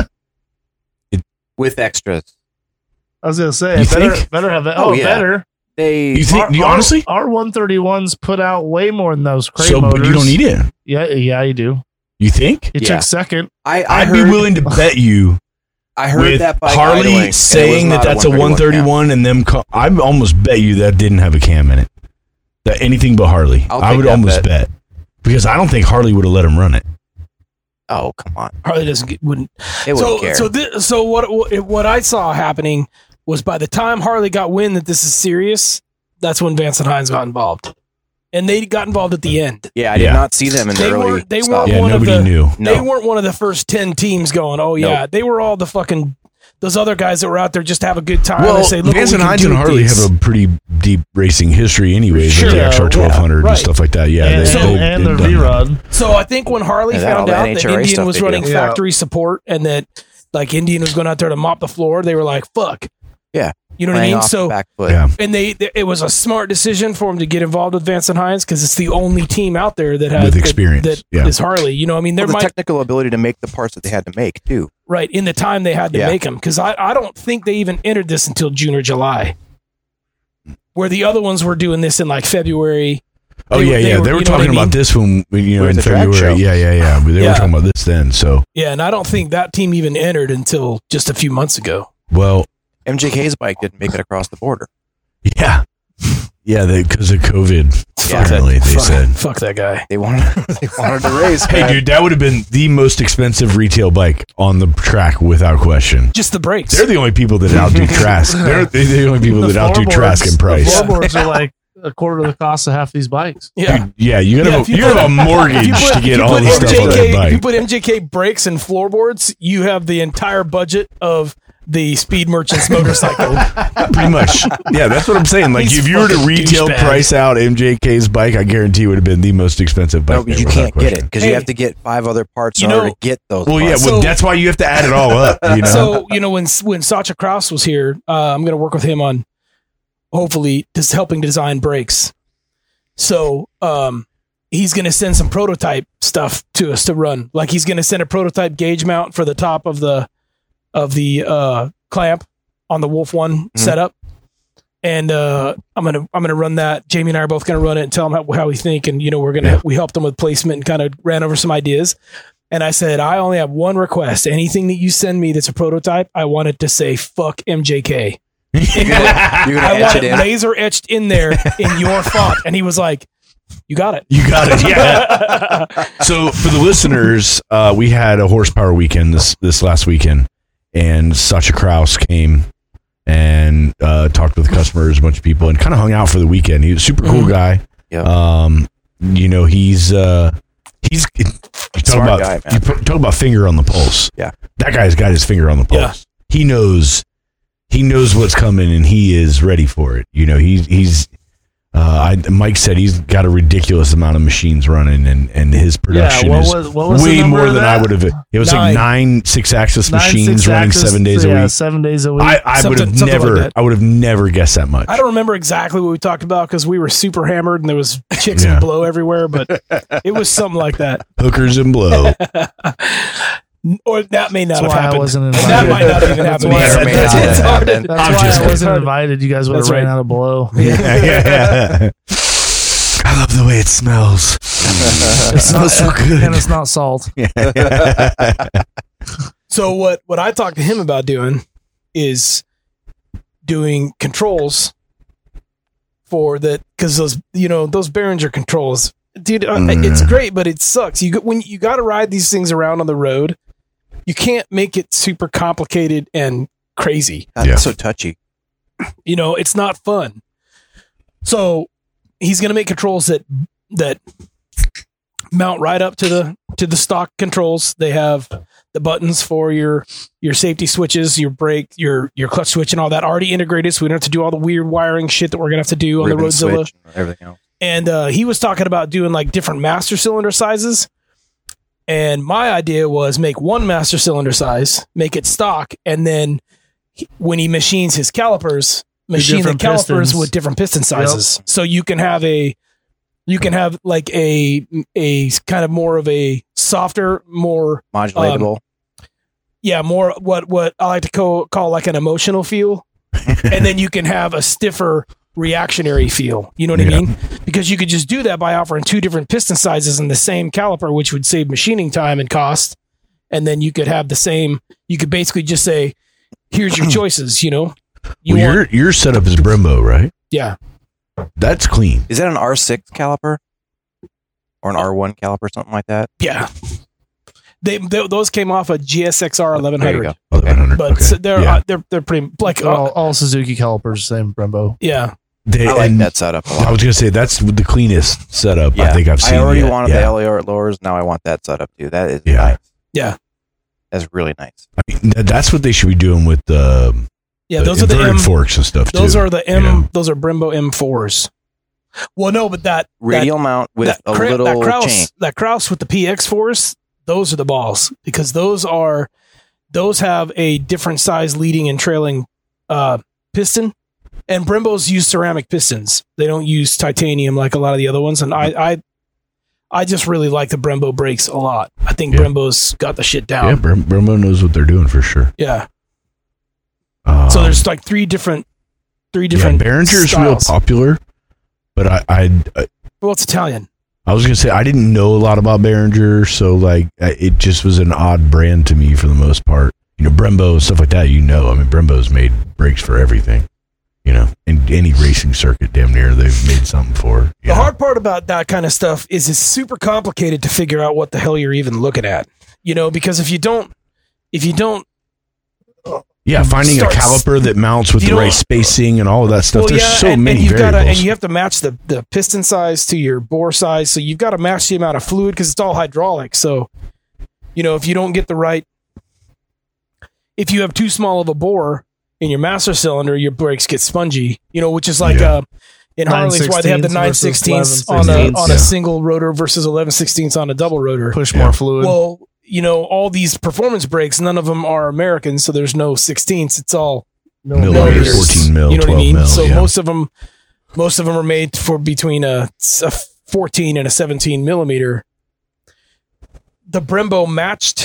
With extras. I was gonna say, You better think? better have that. Oh, Oh, yeah. better. They you think? Our- do you our- honestly? our one thirty-ones put out way more than those crate So, motors. but you don't need it. Yeah, yeah, you do. You think? He Yeah. took second. I, I I'd heard, be willing to bet you I heard with that bike Harley idling, and it was saying that not that's a one thirty-one, and them. Co- I'd almost bet you that didn't have a cam in it. That anything but Harley. I'll I take would that almost bet. because I don't think Harley would have let him run it. Oh, come on. Harley doesn't get, wouldn't. It so wouldn't care. so thi- so what what I saw happening was by the time Harley got wind that this is serious, that's when Vance and Hines got involved, and they got involved at the end. yeah, I did Yeah. not see them in the They early weren't- they stuff. weren't Yeah, one of nobody the- knew. No. They weren't one of the first ten teams going, oh yeah, Nope. they were all the fucking those other guys that were out there just to have a good time. Well, they say, look, Vance what and we can Hines do and with Harley these. have a pretty deep racing history, anyways, Sure, with the X R twelve hundred yeah, right. and stuff like that. Yeah, and, they, and, they, and they've the done that. V-Rod. So I think when Harley Yeah, that- all found that out N that H R A Indian stuff was they running do. Yeah. factory support and that like Indian was going out there to mop the floor, they were like, "Fuck." Yeah. You know what I Laying mean? off the So back foot. Yeah. and they, they it was a smart decision for him to get involved with Vance and Hines because it's the only team out there that has With that- experience, that yeah. is Harley. You know, what I mean, there Well, the might technical ability to make the parts that they had to make too. right in the time they had to Yeah. make them because I, I don't think they even entered this until June or July, where the other ones were doing this in like February. Oh They yeah, were- they yeah. were- They were you know what talking I mean? about this when when, you know With in the drag February. show. Yeah, yeah, yeah. But they Yeah. were talking about this then. So Yeah, and I don't think that team even entered until just a few months ago. well, M J K's bike didn't make it across the border. yeah, yeah. Because of COVID, Yeah. apparently they fuck, said. fuck that guy. They wanted they wanted to race. Hey, man. dude, that would have been the most expensive retail bike on the track without question. Just the brakes. They're the only people that outdo Trask. They're the the only people that outdo Trask in price. The floorboards are like a quarter of the cost of half these bikes. yeah. Dude, yeah, you gotta Yeah, have, if a, you you gotta have a If mortgage you put- to if get you all put the stuff on that M J K If you bike. put M J K brakes and floorboards, you have the entire budget of the Speed Merchants motorcycle. Pretty much. Yeah, that's what I'm saying. Like, He's if you were to fucking retail douchebag. price out M J K's bike, I guarantee it would have been the most expensive bike. No, because there, you without can't get question. it because Hey. you have to get five other parts You in order know- to get those. Well, yeah, parts. well, So- that's why you have to add it all up. You know. So you know when when Sacha Kraus was here, uh, I'm going to work with him on hopefully just helping design brakes. So um, he's going to send some prototype stuff to us to run. Like he's going to send a prototype gauge mount for the top of the of the uh, clamp on the Wolf One setup, and uh, I'm gonna I'm gonna run that. Jamie and I are both gonna run it and tell him how, how we think, and you know we're gonna Yeah. we helped him with placement and kind of ran over some ideas. And I said, I only have one request. Anything that you send me that's a prototype, I want it to say "fuck M J K." you're gonna I etch want it it in. laser etched in there in your font. And he was like, You got it. You got it. Yeah. So for the listeners, uh, we had a horsepower weekend this this last weekend, and Sacha Kraus came and uh, talked with customers, a bunch of people, and kind of hung out for the weekend. He was a super cool guy. Yeah. Um, you know, he's uh, he's you talk Smart about guy, man. you put- talk about finger on the pulse. Yeah. That guy's got his finger on the pulse. Yeah. He knows he knows what's coming, and he is ready for it. You know, he's he's. Uh, I, Mike said he's got a ridiculous amount of machines running, and, and his production what is was- what was the way number more of than that? I would have. It was Nine. like nine six-axis Nine machines running six-axis, seven days yeah, a week. Seven days a week. I, I would have Something- something never, like that. I would have never guessed that much. I don't remember exactly what we talked about because we were super hammered and there was chicks Yeah. and blow everywhere, but it was something like that. Hookers and blow. Or that may not That's have why I happened. wasn't And invited. that might not even That's happen. why- either. may not It's- have it's hard to- happened. That's I'm why just I wasn't kidding. invited. You guys would have That's ran right. out of blow. yeah, yeah, yeah. I love the way it smells. It smells so good. And it's not salt. So what what I talked to him about doing is doing controls for the because those you know those Behringer controls, dude. uh, Mm. It's great, but it sucks. You got- when you got to ride these things around on the road, you can't make it super complicated and crazy. God, Yeah. That's so touchy. You know, it's not fun. So he's going to make controls that that mount right up to the to the stock controls. They have the buttons for your your safety switches, your brake, your your clutch switch, and all that already integrated. So we don't have to do all the weird wiring shit that we're gonna have to do on Ribbon the Roadzilla. switch, everything else. And uh, he was talking about doing like different master cylinder sizes. And my idea was make one master cylinder size, make it stock, and then he, when he machines his calipers, machine the different calipers pistons. with different piston sizes. So you can have a, you can have like a a kind of more of a softer, more Modulatable. yeah, more what what I like to call call like an emotional feel, and then you can have a stiffer reactionary feel. You know what Yeah. I mean? Because you could just do that by offering two different piston sizes in the same caliper, which would save machining time and cost. And then you could have the same. You could basically just say, "Here's your choices." You know, you well, want- your your setup is Brembo, right? yeah. That's clean. Is that an R six caliper? Or an R one caliper, something like that? Yeah. They, they those came off a G S X R eleven There you hundred, go. eleven hundred. but okay. so they're yeah. uh, they're they're pretty like They're all, uh, all Suzuki calipers, same Brembo. yeah. They, I like and that setup a lot. I was gonna say that's the cleanest setup Yeah. I think I've seen. I already yet. wanted yeah. the L A R lowers. Now I want that setup too. That is Yeah. nice. Yeah. That's really nice. I mean, th- that's what they should be doing with the Yeah, those are the inverted M forks and stuff. Those too, are the M. you know? Those are Brembo M fours. Well, no, but that Radial mount with that, a Kra- little that Kraus, chain. that Kraus with the P X fours. Those are the balls because those are those have a different size leading and trailing uh, piston, and Brembos use ceramic pistons. They don't use titanium like a lot of the other ones. And I I, I just really like the Brembo brakes a lot. I think Yeah. Brembo's got the shit Yeah, down. Brem- Brembo knows what they're doing for sure. Yeah. Um, So there's like three different three yeah, different Behringer's real styles. popular, but I, I I Well, it's Italian. I was gonna say I didn't know a lot about Behringer, so like I- it just was an odd brand to me for the most part. You know, Brembo stuff like that. You know, I mean, Brembo's made brakes for everything. You know, in any racing circuit, damn near they've made something for. you The know. hard part about that kind of stuff is it's super complicated to figure out what the hell you're even looking at. You know, because if you don't, if you don't, Yeah, finding starts- a caliper that mounts with you the know- right spacing and all of that stuff. well, There's yeah, so and, many and you've got variables. to, and you have to match the the piston size to your bore size. So you've got to match the amount of fluid because it's all hydraulic. So, you know, if you don't get the right, if you have too small of a bore in your master cylinder, your brakes get spongy. You know, which is like Yeah. uh, in Harley's why they have the nine sixteenths on a eleven on a Yeah. single rotor versus eleven sixteenths on a double rotor. Push Yeah. more fluid. Well, you know, all these performance brakes, none of them are American, so there's no sixteenths. It's all Millimeters, millimeters. fourteen mil, You know what I twelve mean? mil, so yeah. most of them, most of them are made for between a, a fourteen and a seventeen millimeter. The Brembo matched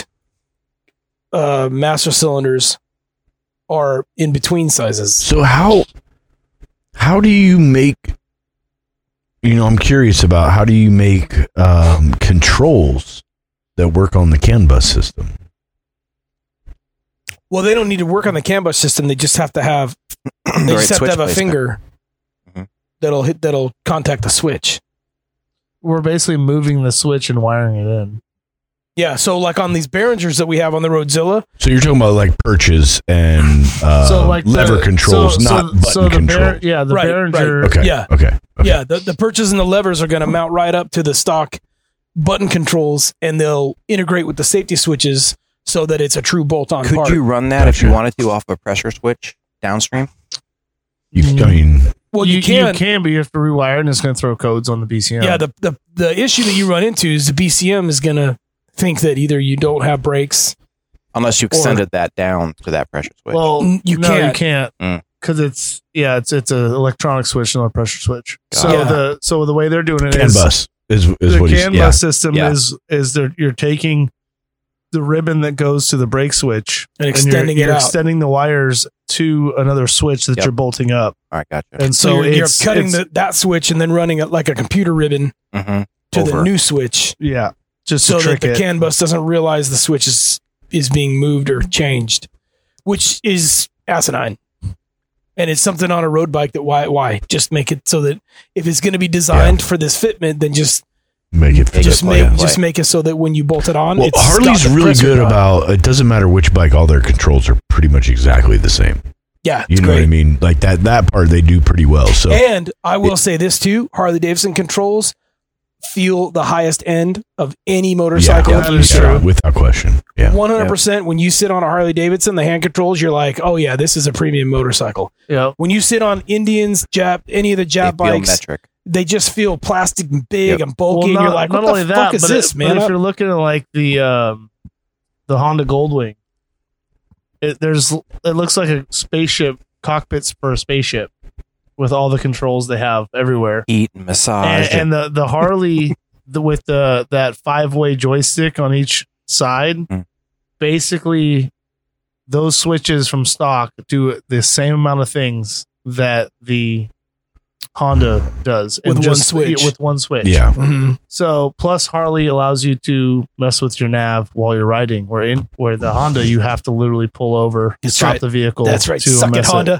uh, master cylinders are in between sizes. So how how do you make? You know, I'm curious about how do you make um, controls that work on the CAN bus system? Well, they don't need to work on the CAN bus system. They just have to have they The just right have to switch have a placement. finger Mhm. that'll hit that'll contact the switch. we're basically moving the switch and wiring it in. Yeah, so like on these Behringers that we have on the Roadzilla, So you're talking about like perches and uh, So, like, the- lever controls, so- not so- button so the controls. Bear- yeah, the Right, Behringer. right. okay. yeah. Okay. Okay. yeah, the, the perches and the levers are going to mount right up to the stock button controls, and they'll integrate with the safety switches so that it's a true bolt-on Could part. you run that if you Gotcha. wanted to off a pressure switch downstream? You, I mean, well, you, you can. you can, but you have to rewire, and it's going to throw codes on the B C M. Yeah, the, the the issue that you run into is the B C M is going to think that either you don't have brakes. Unless you extended that down to that pressure switch. well, Mm, you no, can't. you can't Mm. because it's yeah, it's it's an electronic switch, not a pressure switch. Got So it. the so the way they're doing it CAN is bus is is the what he's CAN yeah. bus system Yeah. is is that you're taking the ribbon that goes to the brake switch And you're- extending it you're out. extending the wires to another switch that Yep. you're bolting up, All right, gotcha. and So, so, you're, you're it's, cutting it's- the, that switch and then running it like a computer ribbon Mm-hmm. to the Over. new switch, yeah, just so to that trick the it. CAN bus doesn't realize the switch is is being moved or changed, which is asinine. And it's something on a road bike that why why just make it so that if it's going to be designed for this fitment, then just Make it. Make just it play make and just play. make it so that when you bolt it on, Well, it's Harley's got the really pressure good on. about. It doesn't matter which bike, all their controls are pretty much exactly the same. Yeah, You it's know great. what I mean? Like that that part they do pretty well. So And I will say this too: Harley Davidson controls feel the highest end of any motorcycle. that you is sit true. on. without question. Yeah. one hundred percent when you sit on a Harley Davidson, the hand controls, you're like, oh yeah, this is a premium motorcycle. Yeah, When you sit on Indians, Jap, any of the They Jap feel bikes, metric. they just feel plastic and big Yep. and bulky. and you're like, what the fuck is but this, it- man? But if you're looking at like the um, the Honda Goldwing, it there's it looks like a spaceship cockpits for a spaceship with all the controls they have everywhere, Heat and massage. and, and the the Harley the, with the that five way joystick on each side, Mm. basically those switches from stock do the same amount of things that the Honda does With and one just- switch. with one switch. Yeah. Mhm. So plus Harley allows you to mess with your nav while you're riding. Where in where the Honda you have to literally pull over, That's stop right. the vehicle. That's right. To Suck it, mess Honda.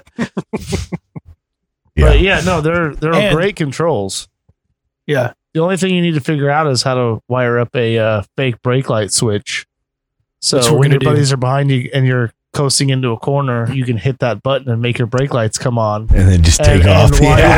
But yeah, no, they're they're And- great controls. Yeah. The only thing you need to figure out is how to wire up a uh, fake brake light switch. So Which we're when gonna your do. buddies are behind you and you're coasting into a corner, you can hit that button and make your brake lights come on. And then just take And- off. and while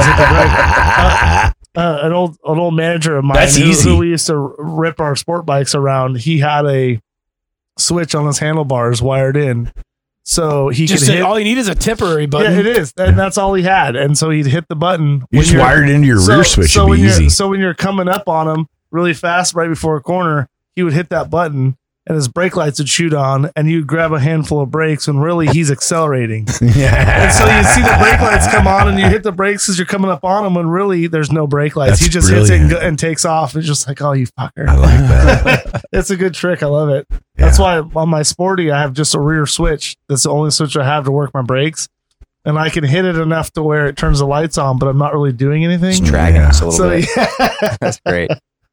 Yeah. Uh, an old an old manager of mine That's who, easy. who we used to rip our sport bikes around, he had a switch on his handlebars wired in, so he Just could a- hit. all you need is a temporary button. Yeah, it is, and that's all he had. And so he'd hit the button. You when just you're- wire it into your so, rear switch. So It'd when be you're easy. so when you're coming up on him really fast right before a corner, he would hit that button. And his brake lights would shoot on, and you'd grab a handful of brakes when really he's accelerating. Yeah. And so you see the brake lights come on, and you hit the brakes as you're coming up on him, when really there's no brake lights. That's he just hits it and, brilliant. go, and takes off. It's just like, oh, you fucker. I like that. It's a good trick. I love it. That's Yeah. why on my Sporty, I have just a rear switch. That's the only switch I have to work my brakes. And I can hit it enough to where it turns the lights on, but I'm not really doing anything. It's dragging Yeah. us a little So, bit. yeah. That's great.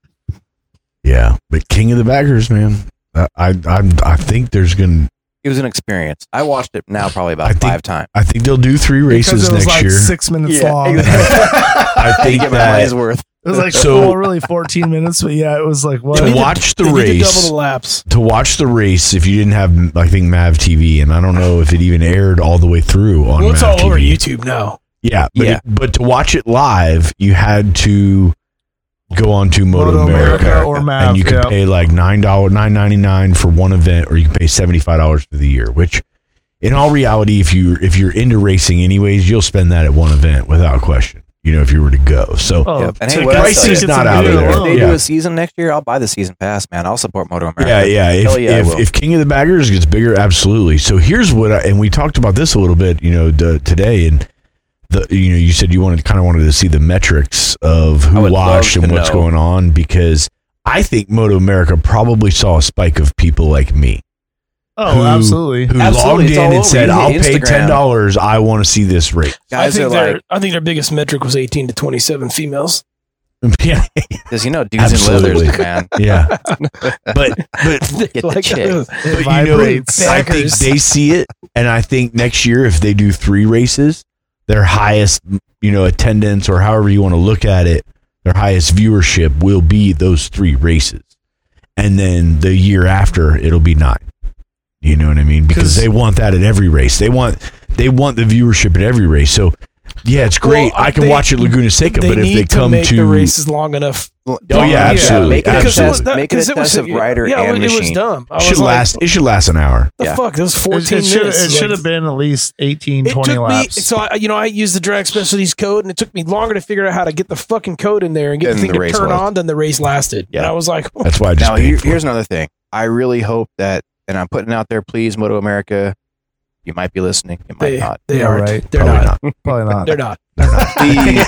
Yeah. But King of the Baggers, man. I I I, I think there's gonna. It was an experience. I watched it now probably about I think- five times. I think they'll do three races Because it was next like year. six minutes Yeah, long. I You think get my that money's worth. It was like So- well, really fourteen minutes, but yeah, it was like what? to They need watch the They need to race. double the laps. to watch the race, if you didn't have, I think Mav T V, and I don't know if it even aired all the way through on Well, it's Mav all over T V. YouTube now. Yeah, but, Yeah. It, but to watch it live, you had to go on to Moto, Moto America, America or Mav, and you could yeah. pay like nine dollars, nine ninety nine for one event, or you can pay seventy five dollars for the year. Which, in all reality, if you if you're into racing anyways, you'll spend that at one event without question. You know, if you were to go. So Oh, Yep. And hey, tickets- what else pricing's is tickets not and out of video there. If alone. they Yeah. do a season next year, I'll buy the season pass, man. I'll support Moto America. yeah, yeah. If Hell yeah, I if, will. if King of the Baggers gets bigger, absolutely. So here's what, I, and we talked about this a little bit, you know, the, today, and the you know, you said you wanted kind of wanted to see the metrics of I who would watched love and to what's know. going on, because I think Moto America probably saw a spike of people like me Oh, who, absolutely. who Absolutely. logged It's all in and over. said, You "I'll hit pay Instagram. ten dollars. I want to see this race." I Guys think are their like, I think their biggest metric was eighteen to twenty-seven females. yeah, because you know, dudes in Absolutely. leathers, man. yeah. But but Get the Like, chick. uh, But It you know, vibrates. I think Baggers. they see it, and I think next year, if they do three races, their highest, you know, attendance or however you want to look at it, their highest viewership will be those three races. And then the year after, it'll be nine. You know what I mean? Because they want that at every race. They want they want the viewership at every race. So, yeah, it's great. Well, I can they- watch it at Laguna Seca, They but if need they come to make to the races long enough. Oh, yeah, absolutely. Make it a Because absolutely. test, that- make it a 'cause test of rider yeah, and it was machine. dumb. I It should was like, last. It should last an hour. the Yeah. fuck? It was It, fourteen it should minutes. it should have Like, been at least eighteen, It twenty took laps. me, so I, you know, I used the drag specialties code, and it took me longer to figure out how to get the fucking code in there and get Than the thing the to race turn was. on. Then the race lasted. Yeah. And I was like, That's why I just Now, paid here, for here's it. another thing. I really hope that, and I'm putting out there, please, Moto America, you might be listening. You might they, not. they Yeah, aren't. right. They're Probably not. not. Probably not. They're not. Please,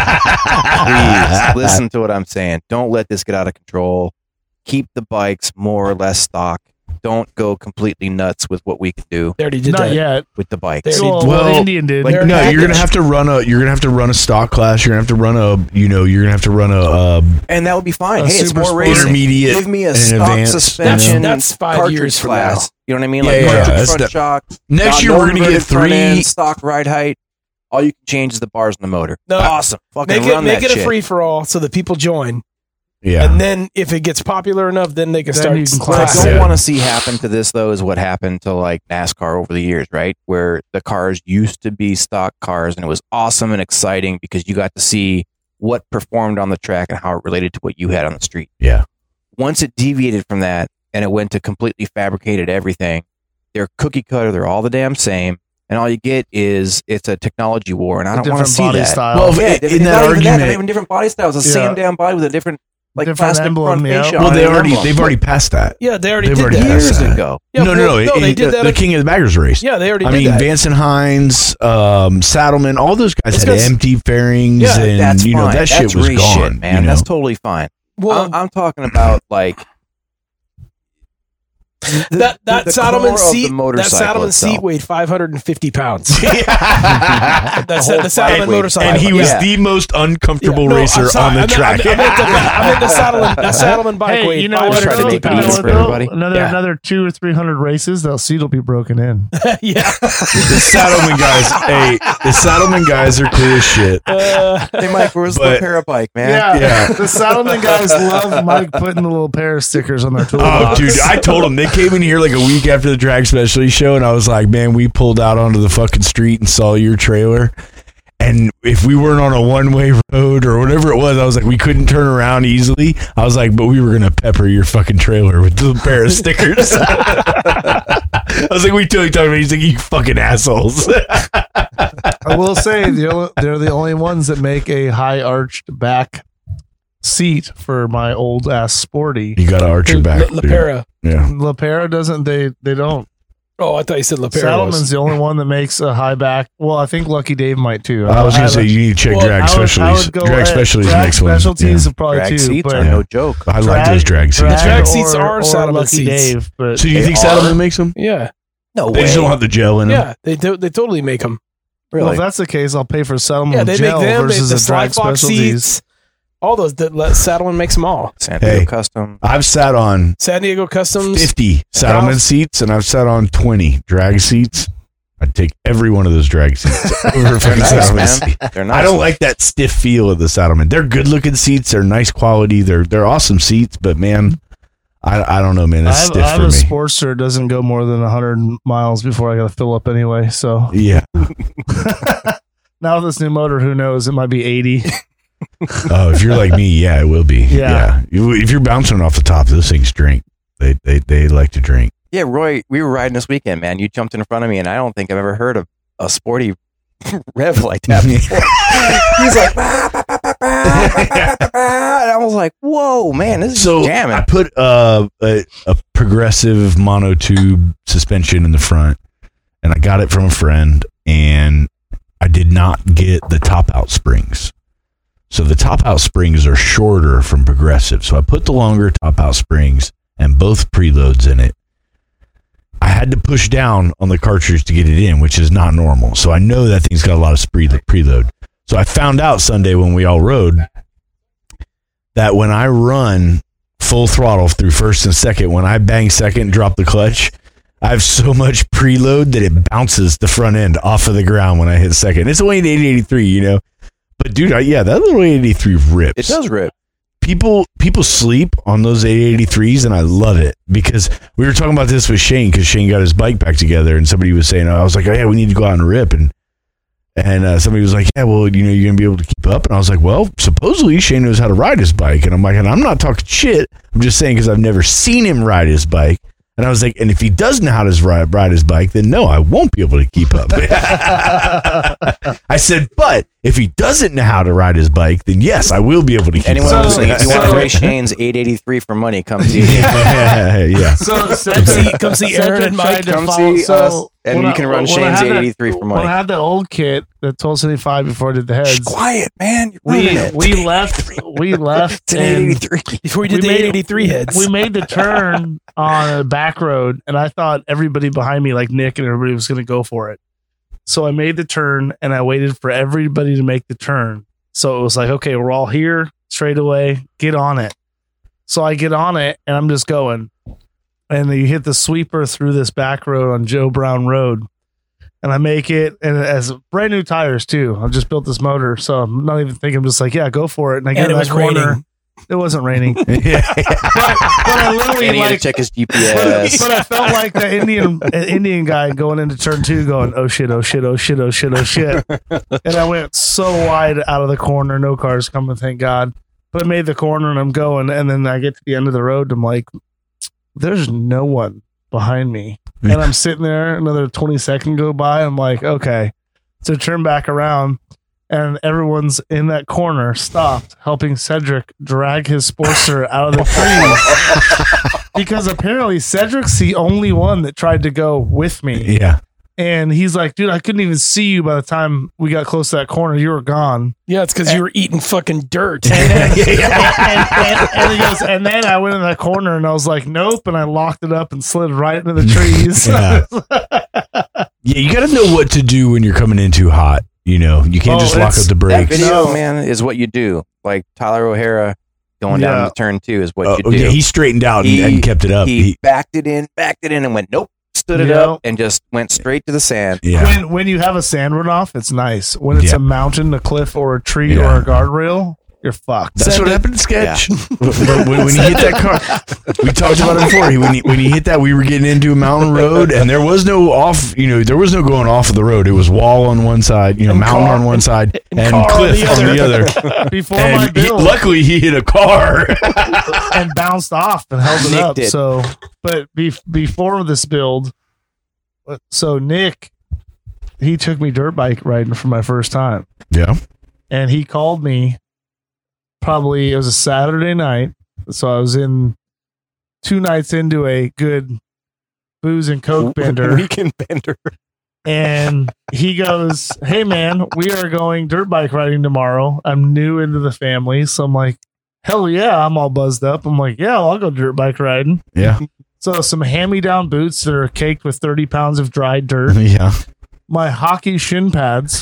please listen to what I'm saying. Don't let this get out of control. Keep the bikes more or less stock. Don't go completely nuts with what we can do They already did Not that. yet. with the bikes. They- Well, Well, what Indian did. Like, They're no, not- you're gonna have to run a. You're gonna have to run a stock class. You're gonna have to run a. You know, you're gonna have to run a. Uh, And that would be fine. A hey, it's super more sport. racing. Intermediate Give me a and stock advanced. suspension. That's- that's five cartridge years from class. You know what I mean? Yeah, Like yeah, cartridge that's front the- shock. next not- year no we're gonna inverted get front end, three. stock ride height. All you can change is the bars in the motor. No, awesome. Fucking Make it run make that it a shit. free for all so that people join, Yeah. and then if it gets popular enough, then they can Then start. you can What I class don't Yeah. want to see happen to this though is what happened to like NASCAR over the years, right? Where the cars used to be stock cars and it was awesome and exciting because you got to see what performed on the track and how it related to what you had on the street. Yeah. Once it deviated from that and it went to completely fabricated everything, they're cookie cutter, they're all the damn same. And all you get is it's a technology war, and I A don't want to different see body that. style. Well, Yeah, in it's that not even that. They're argument- not even different body styles. The Yeah. same damn body with a different, like Different plastic emblem, front yeah. fascia Well, on they an already. emblem. They've already passed that. Yeah, they already They've did already that. passed years that. ago. Yeah, no, no, well, no. no, they it- did the, that the at- King of the Baggers race. Yeah, they already I did mean, that. Vance and Hines, um, Saddleman, all those guys It's had 'cause- empty fairings, Yeah, and That's you know fine. that That's shit was race gone. shit, man. you know? That's totally fine. well, I'm, I'm talking about like the- that that the Saddleman core of the seat, that motorcycle Saddleman itself. seat weighed five hundred fifty pounds. Yeah. That's whole the Saddleman bike weight. motorcycle. and he was Yeah. the most uncomfortable Yeah, no, I'm racer sorry. on the I meant- track. I meant, I meant the, I meant the Saddleman, that Saddleman bike Hey, weighed you know I what? was trying to though? make it You know easy what, for though? everybody. Another Yeah. another two or three hundred races, that seat will be broken in. yeah. the Saddleman guys, hey, the Saddleman guys are cool as shit. Uh, Hey, Mike, where's But- the parabike, man? Yeah, Yeah. the Saddleman guys love Mike putting the little pair of stickers on their Oh, toolbox. dude, I told them they came in here like a week after the Drag Specialty show, and I was like, man, we pulled out onto the fucking street and saw your trailer. And if we weren't on a one way road or whatever it was, I was like, we couldn't turn around easily. I was like, but we were going to pepper your fucking trailer with the pair of stickers. I was like, we totally talked about it. He's like, you fucking assholes. I will say the only, they're the only ones that make a high arched back seat for my old ass Sporty. You got to arch your back. La dude. Para. Yeah. LaPera doesn't. They they don't. Oh, I thought you said La Para. Saddleman's was. the only one that makes a high back. Well, I think Lucky Dave might too. I was going I- to say, you need to check well, Drag I would- I Specialties. would go Drag at Specialties drag makes one. Specialties Yeah. are probably Drag too. seats but are no joke. I like those drag seats. drag man. seats or- are or Saddleman Lucky seats. Dave, but So do you They think are? Saddleman makes them? Yeah. No They way. just don't have the gel in them. Yeah. They do, they totally make them. well, Really? if that's the case, I'll pay for Saddleman Yeah, they gel make them. They, versus the a slide drag box specialties. seats. All those. That let Saddleman makes them all. San Diego Hey. Custom. I've sat on San Diego Customs. fifty Saddleman House. seats, and I've sat on twenty drag seats. I'd take every one of those drag seats over They're fucking nice, Saddleman man. seat. They're nice. I don't like that stiff feel of the Saddleman. They're good looking seats. They're nice quality. They're they're awesome seats. But man, I I don't know, man. I That's have, stiff I have for a me. Sportster that doesn't go more than one hundred miles before I got to fill up anyway. So Yeah. now with this new motor, who knows? It might be eighty. Oh, if you're like me, yeah, it will be. Yeah. You- If you're bouncing off the top, those things drink. They they they like to drink. Yeah, Roy, we were riding this weekend, man. You jumped in front of me, and I don't think I've ever heard of a sporty rev like that before. He's like, "Bah, bah, bah, bah, bah, bah, bah, bah, bah." And I was like, whoa, man, this is So jamming. I put uh, a a progressive monotube suspension in the front, and I got it from a friend, and I did not get the top out springs. So the top out springs are shorter from progressive. So I put the longer top out springs and both preloads in it. I had to push down on the cartridge to get it in, which is not normal. So I know that thing's got a lot of spree- preload. So I found out Sunday when we all rode that when I run full throttle through first and second, when I bang second and drop the clutch, I have so much preload that it bounces the front end off of the ground when I hit second. It's only an eighty eighty-three, you know, But dude, I, yeah, that little eight eighty-three rips. It does rip. People people sleep on those eight eighty-threes, and I love it because we were talking about this with Shane because Shane got his bike back together, and somebody was saying, oh, I was like, oh yeah, we need to go out and rip, and and uh, somebody was like, yeah, well, you know, you're gonna be able to keep up, and I was like, well, supposedly Shane knows how to ride his bike, and I'm like, and I'm not talking shit, I'm just saying because I've never seen him ride his bike. And I was like, and if he does know how to ride, ride his bike, then no, I won't be able to keep up. I said, but if he doesn't know how to ride his bike, then yes, I will be able to keep Anyone up. listening, if you want so- to race Shane's eight eighty-three for money, come see me. yeah, yeah. So Come Cedric, see, come see Aaron and Mike. tried to Come follow- see so us, and when you I- can run when I Shane's had that- eight eighty-three for When money. I had that old kit, the twelve seventy-five before I did the Shh, heads, quiet, man. You're we ruining it. we left we left It's an and eight eighty-three. Before we did We the made- eight eighty-three heads. we made the turn on a back road, and I thought everybody behind me, like Nick and everybody, was going to go for it. So I made the turn, and I waited for everybody to make the turn. So it was like, okay, we're all here straight away. Get on it. So I get on it, and I'm just going. And you hit the sweeper through this back road on Joe Brown Road. And I make it, and it has brand new tires too. I've just built this motor, so I'm not even thinking. I'm just like, yeah, go for it. And I get and in it was that corner. raining. It wasn't raining, but, yeah. but I literally And he had to like check his G P but, S. but I felt like the Indian uh, Indian guy going into turn two, going, "Oh shit! Oh shit! Oh shit! Oh shit! Oh shit!" And I went so wide out of the corner, no cars coming, thank God. But I made the corner and I'm going, and then I get to the end of the road. And I'm like, "There's no one behind me," and I'm sitting there. Another twenty seconds go by. I'm like, "Okay," so turn back around. And everyone's in that corner stopped helping Cedric drag his Sportster out of the trees. Because apparently Cedric's the only one that tried to go with me. yeah. And he's like, dude, I couldn't even see you by the time we got close to that corner. You were gone. Yeah, it's because you were eating fucking dirt. And, then, and, and, and, and he goes, and then I went in that corner and I was like, nope. And I locked it up and slid right into the trees. Yeah. Yeah, you got to know what to do when you're coming in too hot. You know, you can't Oh, just lock it's- up the That brakes. video, No. man, is what you do. Like Tyler O'Hara going Yeah. down the turn two is what Oh, you do. yeah, he straightened out and, He- and kept it up. He, He- backed it in, backed it in, and went nope, stood it Yeah. up, and just went straight to the sand. yeah. When when you have a sand runoff, it's nice. When it's Yeah. a mountain, a cliff, or a tree, Yeah. or a guardrail, you're fucked. That's Send what it- happened to Sketch. when, when, when he hit that car, we talked about it before. He, when, he, when he hit that, we were getting into a mountain road, and there was no off. You know, there was no going off of the road. It was wall on one side, you know, And mountain car- on one side, and and, car on cliff the on the other. Before my And he, build, luckily, he hit a car. and bounced off and held it Nick up. did. So, but be, before this build, so Nick, he took me dirt bike riding for my first time, yeah, and he called me. Probably it was a Saturday night, so I was in two nights into a good booze and coke bender. Weekend bender. And he goes, "Hey man, we are going dirt bike riding tomorrow. I'm new into the family." So I'm like, "Hell yeah," I'm all buzzed up. I'm like, "Yeah, I'll go dirt bike riding." yeah, So some hand-me-down boots that are caked with thirty pounds of dried dirt, yeah. my hockey shin pads,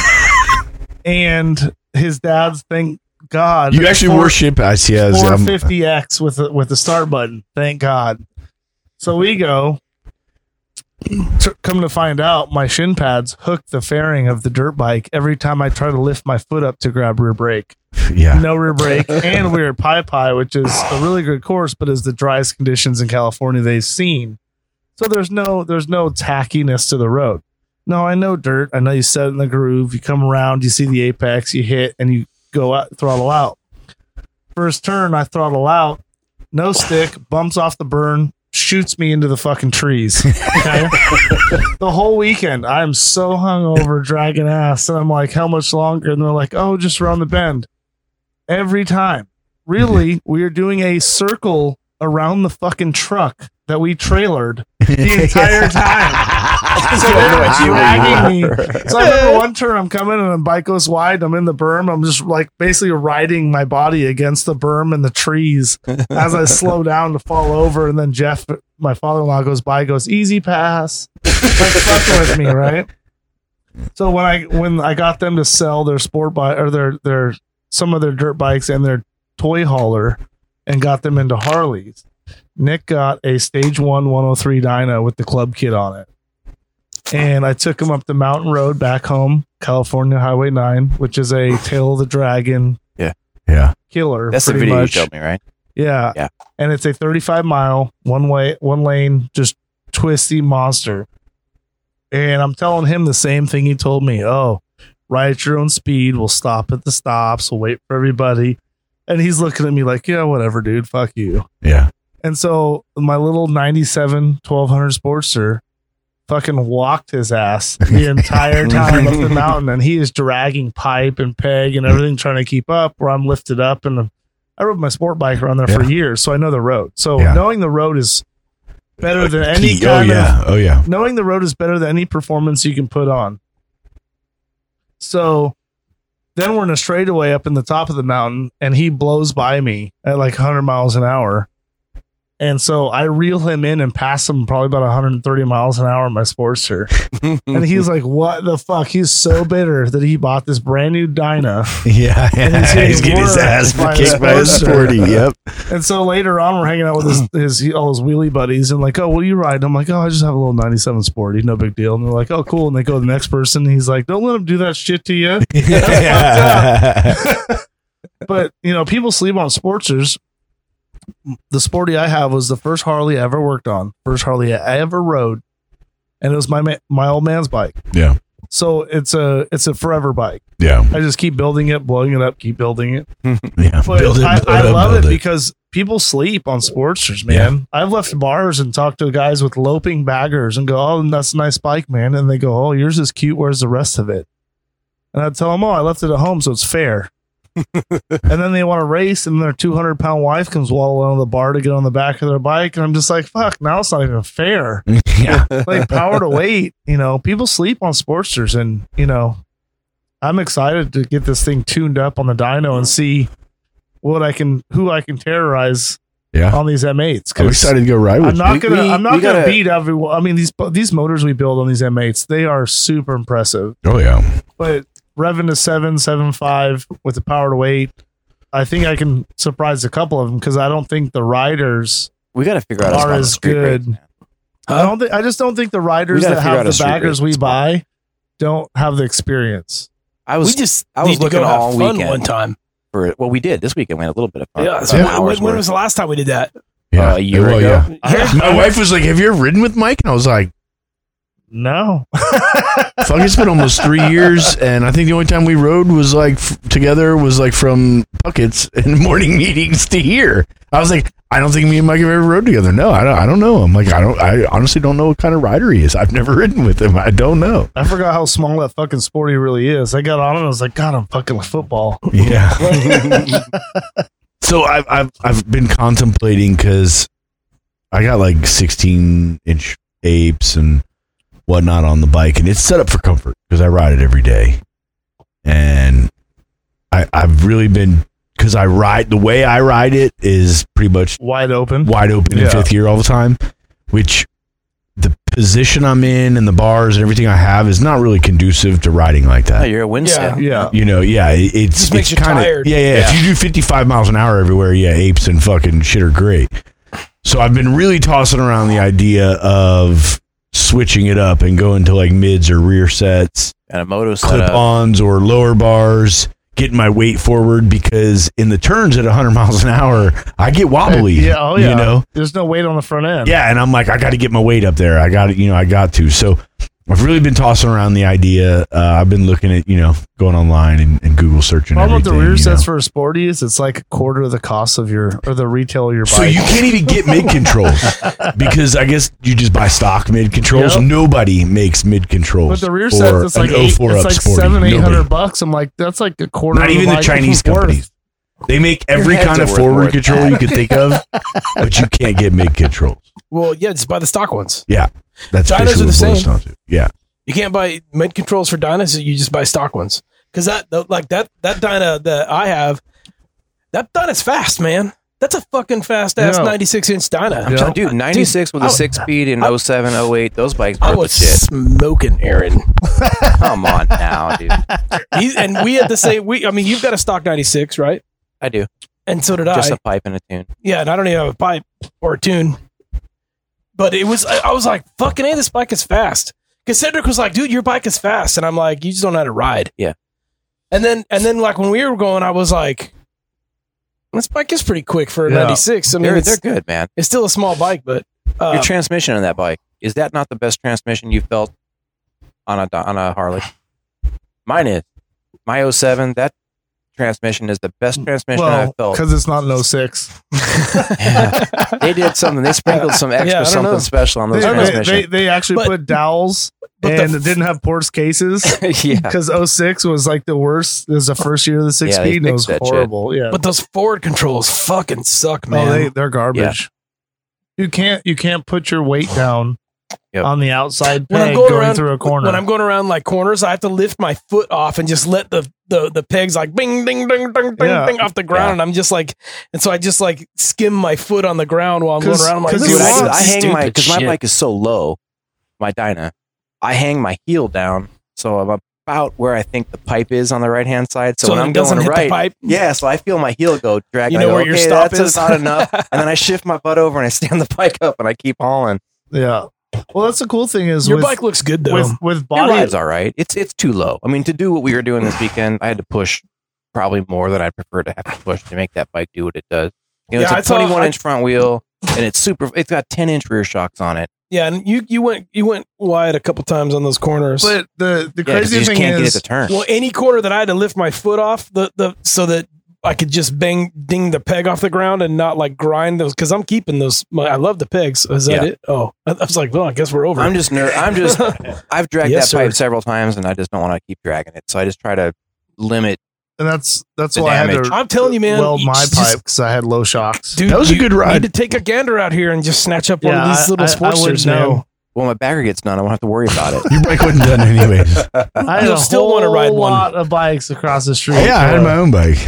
and his dad's, thank God. You actually wore ship pads, yeah. four um, fifty X with the, with the start button. Thank God. So we go. T- come to find out, my shin pads hook the fairing of the dirt bike every time I try to lift my foot up to grab rear brake. yeah. No rear brake, and we're at Pi Pi, which is a really good course, but is the driest conditions in California they've seen. So there's no there's no tackiness to the road. No, I know dirt. I know you set in the groove. You come around, you see the apex, you hit, and you go out, throttle out. First turn, I throttle out, no stick, bumps off the burn, shoots me into the fucking trees. Okay? The whole weekend, I'm so hungover, dragging ass, and I'm like, how much longer? And they're like, oh, just around the bend. Every time. Really, we are doing a circle around the fucking truck that we trailered the entire time. So they're dragging me. So I remember one turn I'm coming and the bike goes wide. I'm in the berm. I'm just like basically riding my body against the berm and the trees as I slow down to fall over. And then Jeff, my father-in-law, goes by, goes, easy pass. Like fucking with me, right? So when I when I got them to sell their sport bike or their their some of their dirt bikes and their toy hauler and got them into Harleys, Nick got a stage one one oh three dyno with the club kit on it. and I took him up the mountain road back home, California Highway nine, which is a Tail of the Dragon Yeah. killer. That's the pretty video much. you showed me, right? Yeah. Yeah. And it's a thirty-five mile, one way, one lane, just twisty monster. And I'm telling him the same thing he told me. Oh, ride at your own speed. We'll stop at the stops. We'll wait for everybody. And he's looking at me like, yeah, whatever, dude. Fuck you. Yeah. And so my little ninety-seven twelve hundred Sportster fucking walked his ass the entire time up the mountain. And he is dragging pipe and peg and everything, trying to keep up, where I'm lifted up. And I rode my sport bike around there Yeah. for years, so I know the road. So Yeah. knowing the road is better than any Key- kind oh yeah. of Oh yeah. knowing the road is better than any performance you can put on. So then we're in a straightaway up in the top of the mountain, and he blows by me at like one hundred miles an hour. And so I reel him in and pass him probably about one hundred thirty miles an hour in my Sportster. And he's like, what the fuck? He's so bitter that he bought this brand new Dyna. Yeah. And he's getting He's getting his worked ass by kicked his by his Sportster. sporty. Yep. And so later on, we're hanging out with his, his all his wheelie buddies, and like, oh, what do you ride? And I'm like, oh, I just have a little ninety-seven Sporty, no big deal. And they're like, oh, cool. And they go to the next person. And he's like, don't let him do that shit to you. But you know, people sleep on Sportsters. The Sporty I have was the first Harley I ever worked on, first Harley I ever rode, and it was my ma- my old man's bike. Yeah. So it's a it's a forever bike. Yeah. I just keep building it, blowing it up, keep building it. Yeah. But Build it, I, build I up, love build it because people sleep on Sportsters, man. I've left bars and talked to guys with loping baggers and go, oh, that's a nice bike, man. And they go, oh, yours is cute. Where's the rest of it? And I tell them, oh, I left it at home, so it's fair. And then they want to race, and their two hundred pound wife comes waddling on the bar to get on the back of their bike. And I'm just like, fuck, now it's not even fair. Yeah. Like power to weight, you know, people sleep on Sportsters, and, you know, I'm excited to get this thing tuned up on the dyno and see what I can, who I can terrorize Yeah. on these M eights. I'm excited to go ride with I'm not We- gonna, we- I'm not we gonna gotta- beat everyone. I mean, these these motors we build on these M eights, they are super impressive. you. Oh yeah. But revving to seven, seven five with the power to weight, I think I can surprise a couple of them because I don't think the riders We got to figure out Are how to as street race, good. man. I don't think I just don't think the riders gotta that figure have out the a street baggers race we spot. buy don't have the experience. I was we just I was need to looking go have all fun weekend one time. for it. Well, we did this weekend. We had a little bit of fun. Yeah. About So an when, hour's when, when worth. was the last time we did that? Yeah. Uh, a year Well, ago. yeah. I- My wife was like, "Have you ever ridden with Mike?" And I was like, No. "Fuck, it's been almost three years." And I think the only time we rode was like f- together was like from Puckett's in morning meetings to here. I was like, "I don't think me and Mike have ever rode together." No, I don't. I don't know. I'm like, I don't. I honestly don't know what kind of rider he is. I've never ridden with him. I don't know. I forgot how small that fucking Sporty really is. I got on it and I was like, God, I'm fucking with football. Yeah. So I've I've I've been contemplating because I got like sixteen inch apes and whatnot on the bike, and it's set up for comfort because I ride it every day, and I I've really been because I ride the way I ride it is pretty much Wide open. wide open in Yeah. fifth gear all the time, which the position I'm in and the bars and everything I have is not really conducive to riding like that. Oh, you're a windstand. Yeah. You know, yeah, it, it's Just makes it's you kinda, tired. Yeah, yeah, Yeah. If you do fifty-five miles an hour everywhere, yeah, apes and fucking shit are great. So I've been really tossing around the idea of switching it up and going to like mids or rear sets, And a moto setup. clip-ons or lower bars, getting my weight forward because in the turns at one hundred miles an hour, I get wobbly. Yeah. Oh, yeah. You know. There's no weight on the front end. Yeah, and I'm like, I got to get my weight up there. I got to, you know, I got to. So I've really been tossing around the idea. Uh, I've been looking at, you know, going online and, and Google searching Problem with everything. the rear you know. sets for a Sporty is it's like a quarter of the cost of your, or the retail of your bike. So you can't even get mid controls because I guess you just buy stock mid controls. Yep. Nobody makes mid controls. But the rear for set, it's like an eight, oh four it's up like Sporty. seven, eight Nobody. hundred bucks. I'm like, that's like a quarter. Not of even the bike Chinese worth. companies. They make every heads kind are of worth more forward than control that. you could think of, but you can't get mid controls. Well, yeah, just buy the stock ones. Yeah, that's Dynos basically are the what it boils same. down to. Yeah, You can't buy mid controls for Dynas. You just buy stock ones because that the- like that that Dyna that I have, that Dyna's fast, man. That's a fucking fast ass Yeah. ninety-six inch Dyna. I'm Yeah. telling- Dude, ninety-six with a I- six speed in I- oh seven, oh eight, those bikes I worth was the shit. smoking Aaron. Come on now, dude. He, and we had the same. We, I mean, you've got a stock ninety-six, right? I do. And so did Just I. a pipe and a tune. Yeah, and I don't even have a pipe or a tune. But it was, I, I was like, fucking A, this bike is fast. Because Cedric was like, dude, your bike is fast. And I'm like, you just don't know how to ride. Yeah. And then, and then like when we were going, I was like, this bike is pretty quick for a Yeah. ninety-six. I mean, They're, it's, they're good, man. it's still a small bike, but uh, Your transmission on that bike, is that not the best transmission you felt on a on a Harley? Mine is. My oh seven, that transmission is the best transmission Well, I've felt. because it's not an oh six. Yeah. They did something. They sprinkled some extra Yeah, I don't something know. special on They, those they, transmissions. they, they actually But- put dowels but the and f- it didn't have Ports cases yeah. because oh six was like the worst. It was the first year of the six Yeah, they speed and it was fixed that shit. horrible. Yeah. but those forward controls fucking suck, man. Oh, they, they're garbage. You can't you can't put your weight down Yep. on the outside when I'm peg going, going, around through a corner. when I'm going around like corners, I have to lift my foot off and just let the the, the pegs like bing ding ding ding ding Yeah. ding off the ground, Yeah. and I'm just like, and so I just like skim my foot on the ground while I'm going 'Cause- around. I'm like, 'cause this you Dude, is I, do- want I hang my stupid because my shit. bike is so low, my Dyna. I hang my heel down, so I'm about where I think the pipe is on the right hand side. So, So when it I'm doesn't going hit the right, pipe? yeah. So I feel my heel go drag. You I know go, where your okay, stop that's is? not enough, and then I shift my butt over and I stand the bike up and I keep hauling. yeah. Well, that's the cool thing is Your with, bike looks good though. with with It body. rides all right. It's it's too low. I mean, to do what we were doing this weekend, I had to push probably more than I prefer to have to push to make that bike do what it does. You know, Yeah, I it's a saw- twenty-one I- inch front wheel, and it's super. It's got ten inch rear shocks on it. yeah, and you you went you went wide a couple times on those corners. But the the Yeah, 'cause crazy you just thing can't get it is, to turn. well, any corner that I had to lift my foot off the the so that I could just bang ding the peg off the ground and not like grind those because I'm keeping those. My, I love the pegs. Is that Yeah. it? Oh, I, I was like, well, I guess we're over. I'm just ner- I'm just. I've dragged Yes, that pipe sir. several times, and I just don't want to keep dragging it. So I just try to limit. and that's that's The why I had damage. to I'm telling you, man. weld you my just- pipe because I had low shocks. Dude, That was a you good ride. Need to take a gander out here and just snatch up one Yeah, of these I- little I- I Sportsters, wouldn't man. know. Well, my bagger gets done. I won't have to worry about it. Your bike wasn't done anyways. I had You'll a still whole wanna ride one. lot of bikes across the street. Yeah, I had my own bike.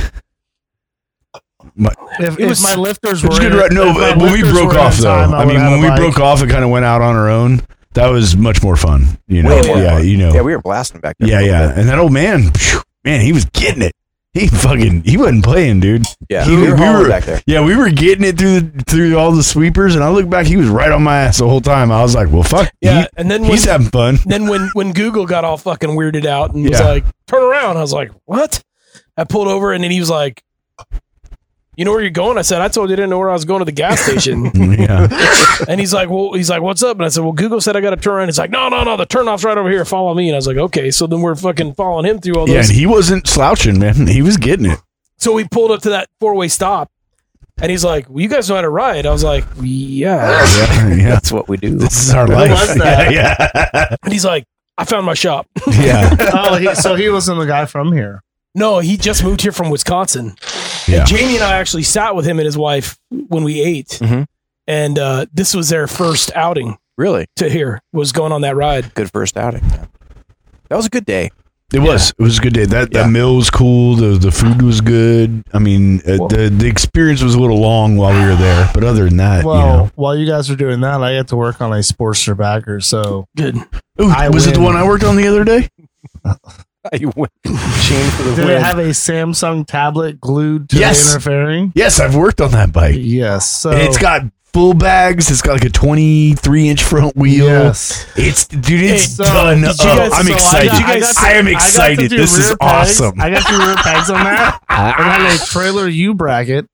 My, If, It if was- my lifters it were was good in- ride. No, if my but when we lifters broke were in off though, time, I would mean, have when we had a broke bike. off and kind of went out on our own, that was much more fun. You know, Way more yeah, fun. you know, Yeah, we were blasting back there. yeah, for a little yeah. bit. And that old man, phew, man, he was getting it. He fucking, he wasn't playing, dude. Yeah, He- we were we hauling were- back there. Yeah, we were getting it through through all the sweepers, and I look back, he was right on my ass the whole time. I was like, well, fuck, Yeah, he- and then when, he's having fun. then when when Google got all fucking weirded out and was Yeah. like, "Turn around," I was like, "What?" I pulled over, and then he was like, "You know where you're going?" I said, "I told you I didn't know where I was going to the gas station." Yeah, And he's like, "Well," he's like, "What's up?" And I said, "Well, Google said I got to turn around." He's like, "No, no, no, the turnoff's right over here. Follow me." And I was like, "Okay." So then we're fucking following him through all yeah, those. and he wasn't slouching, man. He was getting it. So we pulled up to that four way stop, and he's like, "Well, you guys know how to ride." I was like, "Yeah." Yeah, yeah. That's what we do. This is our Who life. was that? Yeah, yeah. And he's like, "I found my shop." yeah. Oh, he, so he wasn't the guy from here. No, he just moved here from Wisconsin. Yeah. And Jamie and I actually sat with him and his wife when we ate, Mhm. and uh, this was their first outing Really to here. Was going on that ride. good first outing. Man. That was a good day. It was. It was a good day. That Yeah. that meal was cool. The the food was good. I mean, uh, Well- the the experience was a little long while we were there, but other than that, Well, you know. while you guys were doing that, I got to work on a Sportster backer. So Good. Ooh, I was it the win. one I worked on the other day? You win. Shane for the did win. it have a Samsung tablet glued to Yes. the inner fairing? Yes, I've worked on that bike. Yes. So And it's got full bags. It's got like a twenty-three inch front wheel. yes. It's dude, it's Hey, so done. did you up. guys- I'm so I excited. got- I got to- I am I got to excited. do This is rear pegs. awesome. I got two rear pegs on that. I had a trailer U bracket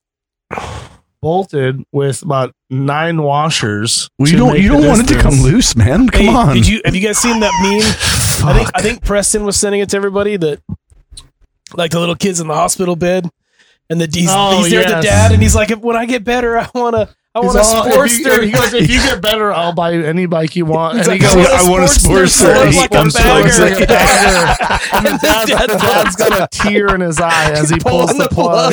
bolted with about nine washers. Well, you to don't make you the don't want it to distance. come loose, man. Come Hey, on. Did you have you guys seen that meme? I think I think Preston was sending it to everybody that like the little kids in the hospital bed, and the he's, Oh, he's there, yes. the dad, and he's like, if, when I get better, I wanna I He's want a all- if you- Sportster. He goes, if you get better, I'll buy you any bike you want. He's And like, he goes, I want a Sportster. so it's like a I'm so bagger. excited. and then dad's, Dad's dad's got a tear in his eye as he pulls Pulling the plug.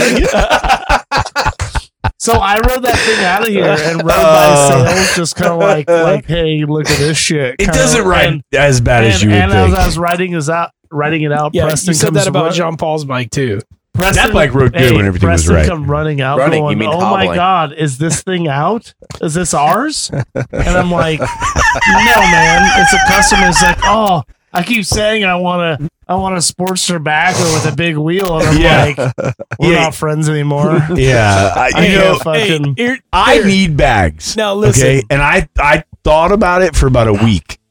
So I rode that thing out of here and rode Uh. by sales, just kind of like, like, hey, look at this shit. It kinda- doesn't ride and- as bad as and, you would and as think. I was writing it out, writing it out, Yeah, Preston you said comes that about run- Jean Paul's bike too. Preston, That bike rode good when everything was Preston right. come running out, Running, going, you mean "Oh my hobbling. god, is this thing out? Is this ours?" And I'm like, "No, man, it's a customer." It's like, "Oh, I keep saying I want to, I want a Sportster backer with a big wheel," and I'm Yeah. like, "We're Yeah. not friends anymore." Yeah, I, I you know, know, fucking- Hey, here- I here. need bags. Now listen. Okay, and I I thought about it for about a week.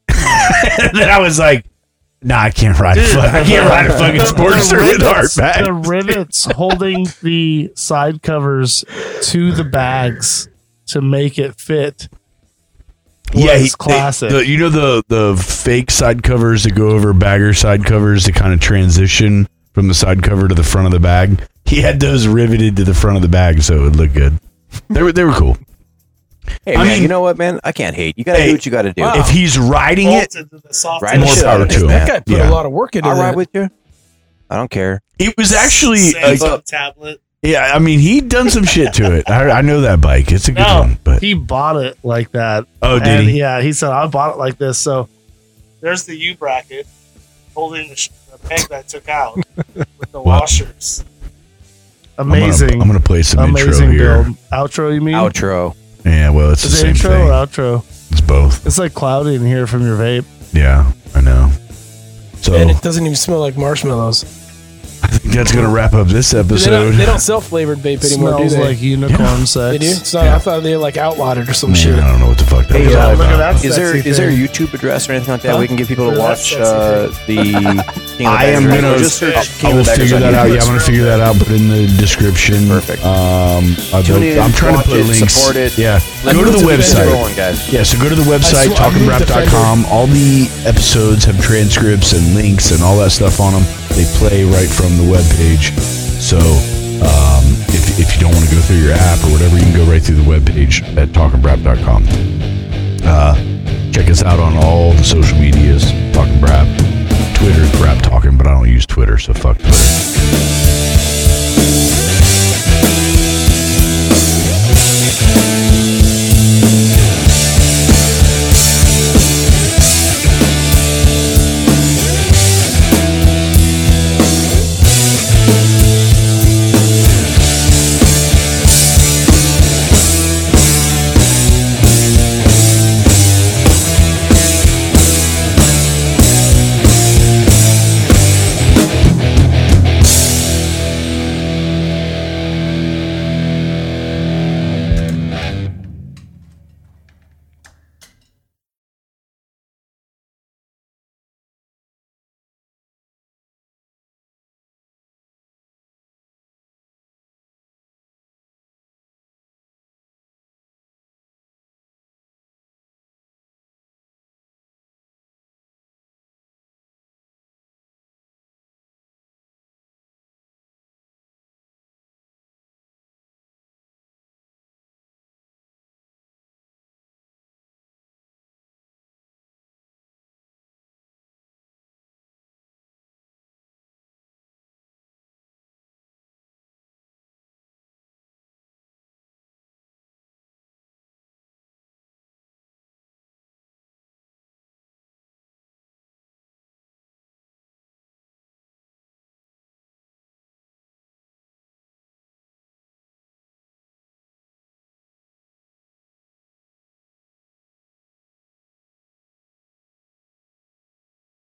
and then I was like, nah, I can't ride Dude, a fuck, I can't ride a fucking the- Sportster the with hard rivets- bags. The rivets holding the side covers to the bags to make it fit. Yeah, was he, classic. they- the, you know the the fake side covers that go over bagger side covers to kind of transition from the side cover to the front of the bag. He had those riveted to the front of the bag so it would look good. They were they were cool. Hey, I man, mean- you know what, man? I can't hate. You got to Hey, do what you got to do. If he's riding it, Bolted to the soft Ride the more shit out power of to this, him. man. That guy put Yeah. a lot of work into I'll ride that. with you. I don't care. it was actually like, Samsung tablet. yeah. I mean, he done some shit to it. I, I know that bike. It's a good No, one. But he bought it like that. oh, did and he? yeah, he said I bought it like this. So there's the U bracket holding the, sh- the peg that I took out with the Wow. washers. I'm gonna- Amazing. I'm gonna, play some amazing intro here. build. Outro, you mean? Outro. Yeah, well, it's the Is it same intro thing. or outro? It's both. It's like cloudy in here from your vape. Yeah, I know. So And it doesn't even smell like marshmallows. I think that's gonna wrap up this They episode. don't, they don't sell flavored vape anymore, do Smells they? like unicorn sex. they do? It's not, Yeah. I thought they like outlawed it or some Man, shit. I don't know what the fuck that Hey, was uh, all look at about. that. Is there Sexy is there a thing. YouTube address or anything like that Huh? we can get people to Yeah, watch that's uh, the King of I the am Baggers? gonna. Just search I King will of the Baggers figure on that out. YouTube. Yeah, I'm gonna figure that out. Put it in the description. Perfect. Um, I Tune will- in, I'm trying watch to put it, links. support it. Yeah, Let's go to move the the fence website. rolling, guys. Yeah, so go to the website swear- I moved talking rap the dot com. All the episodes have transcripts and links and all that stuff on them. They play right from the webpage. So um, if, if you don't want to go through your app or whatever, you can go right through the webpage at talking rap dot com. Uh, check us out on all the social medias. Talking Brap. Twitter, Brap Talking, but I don't use Twitter, so fuck Twitter.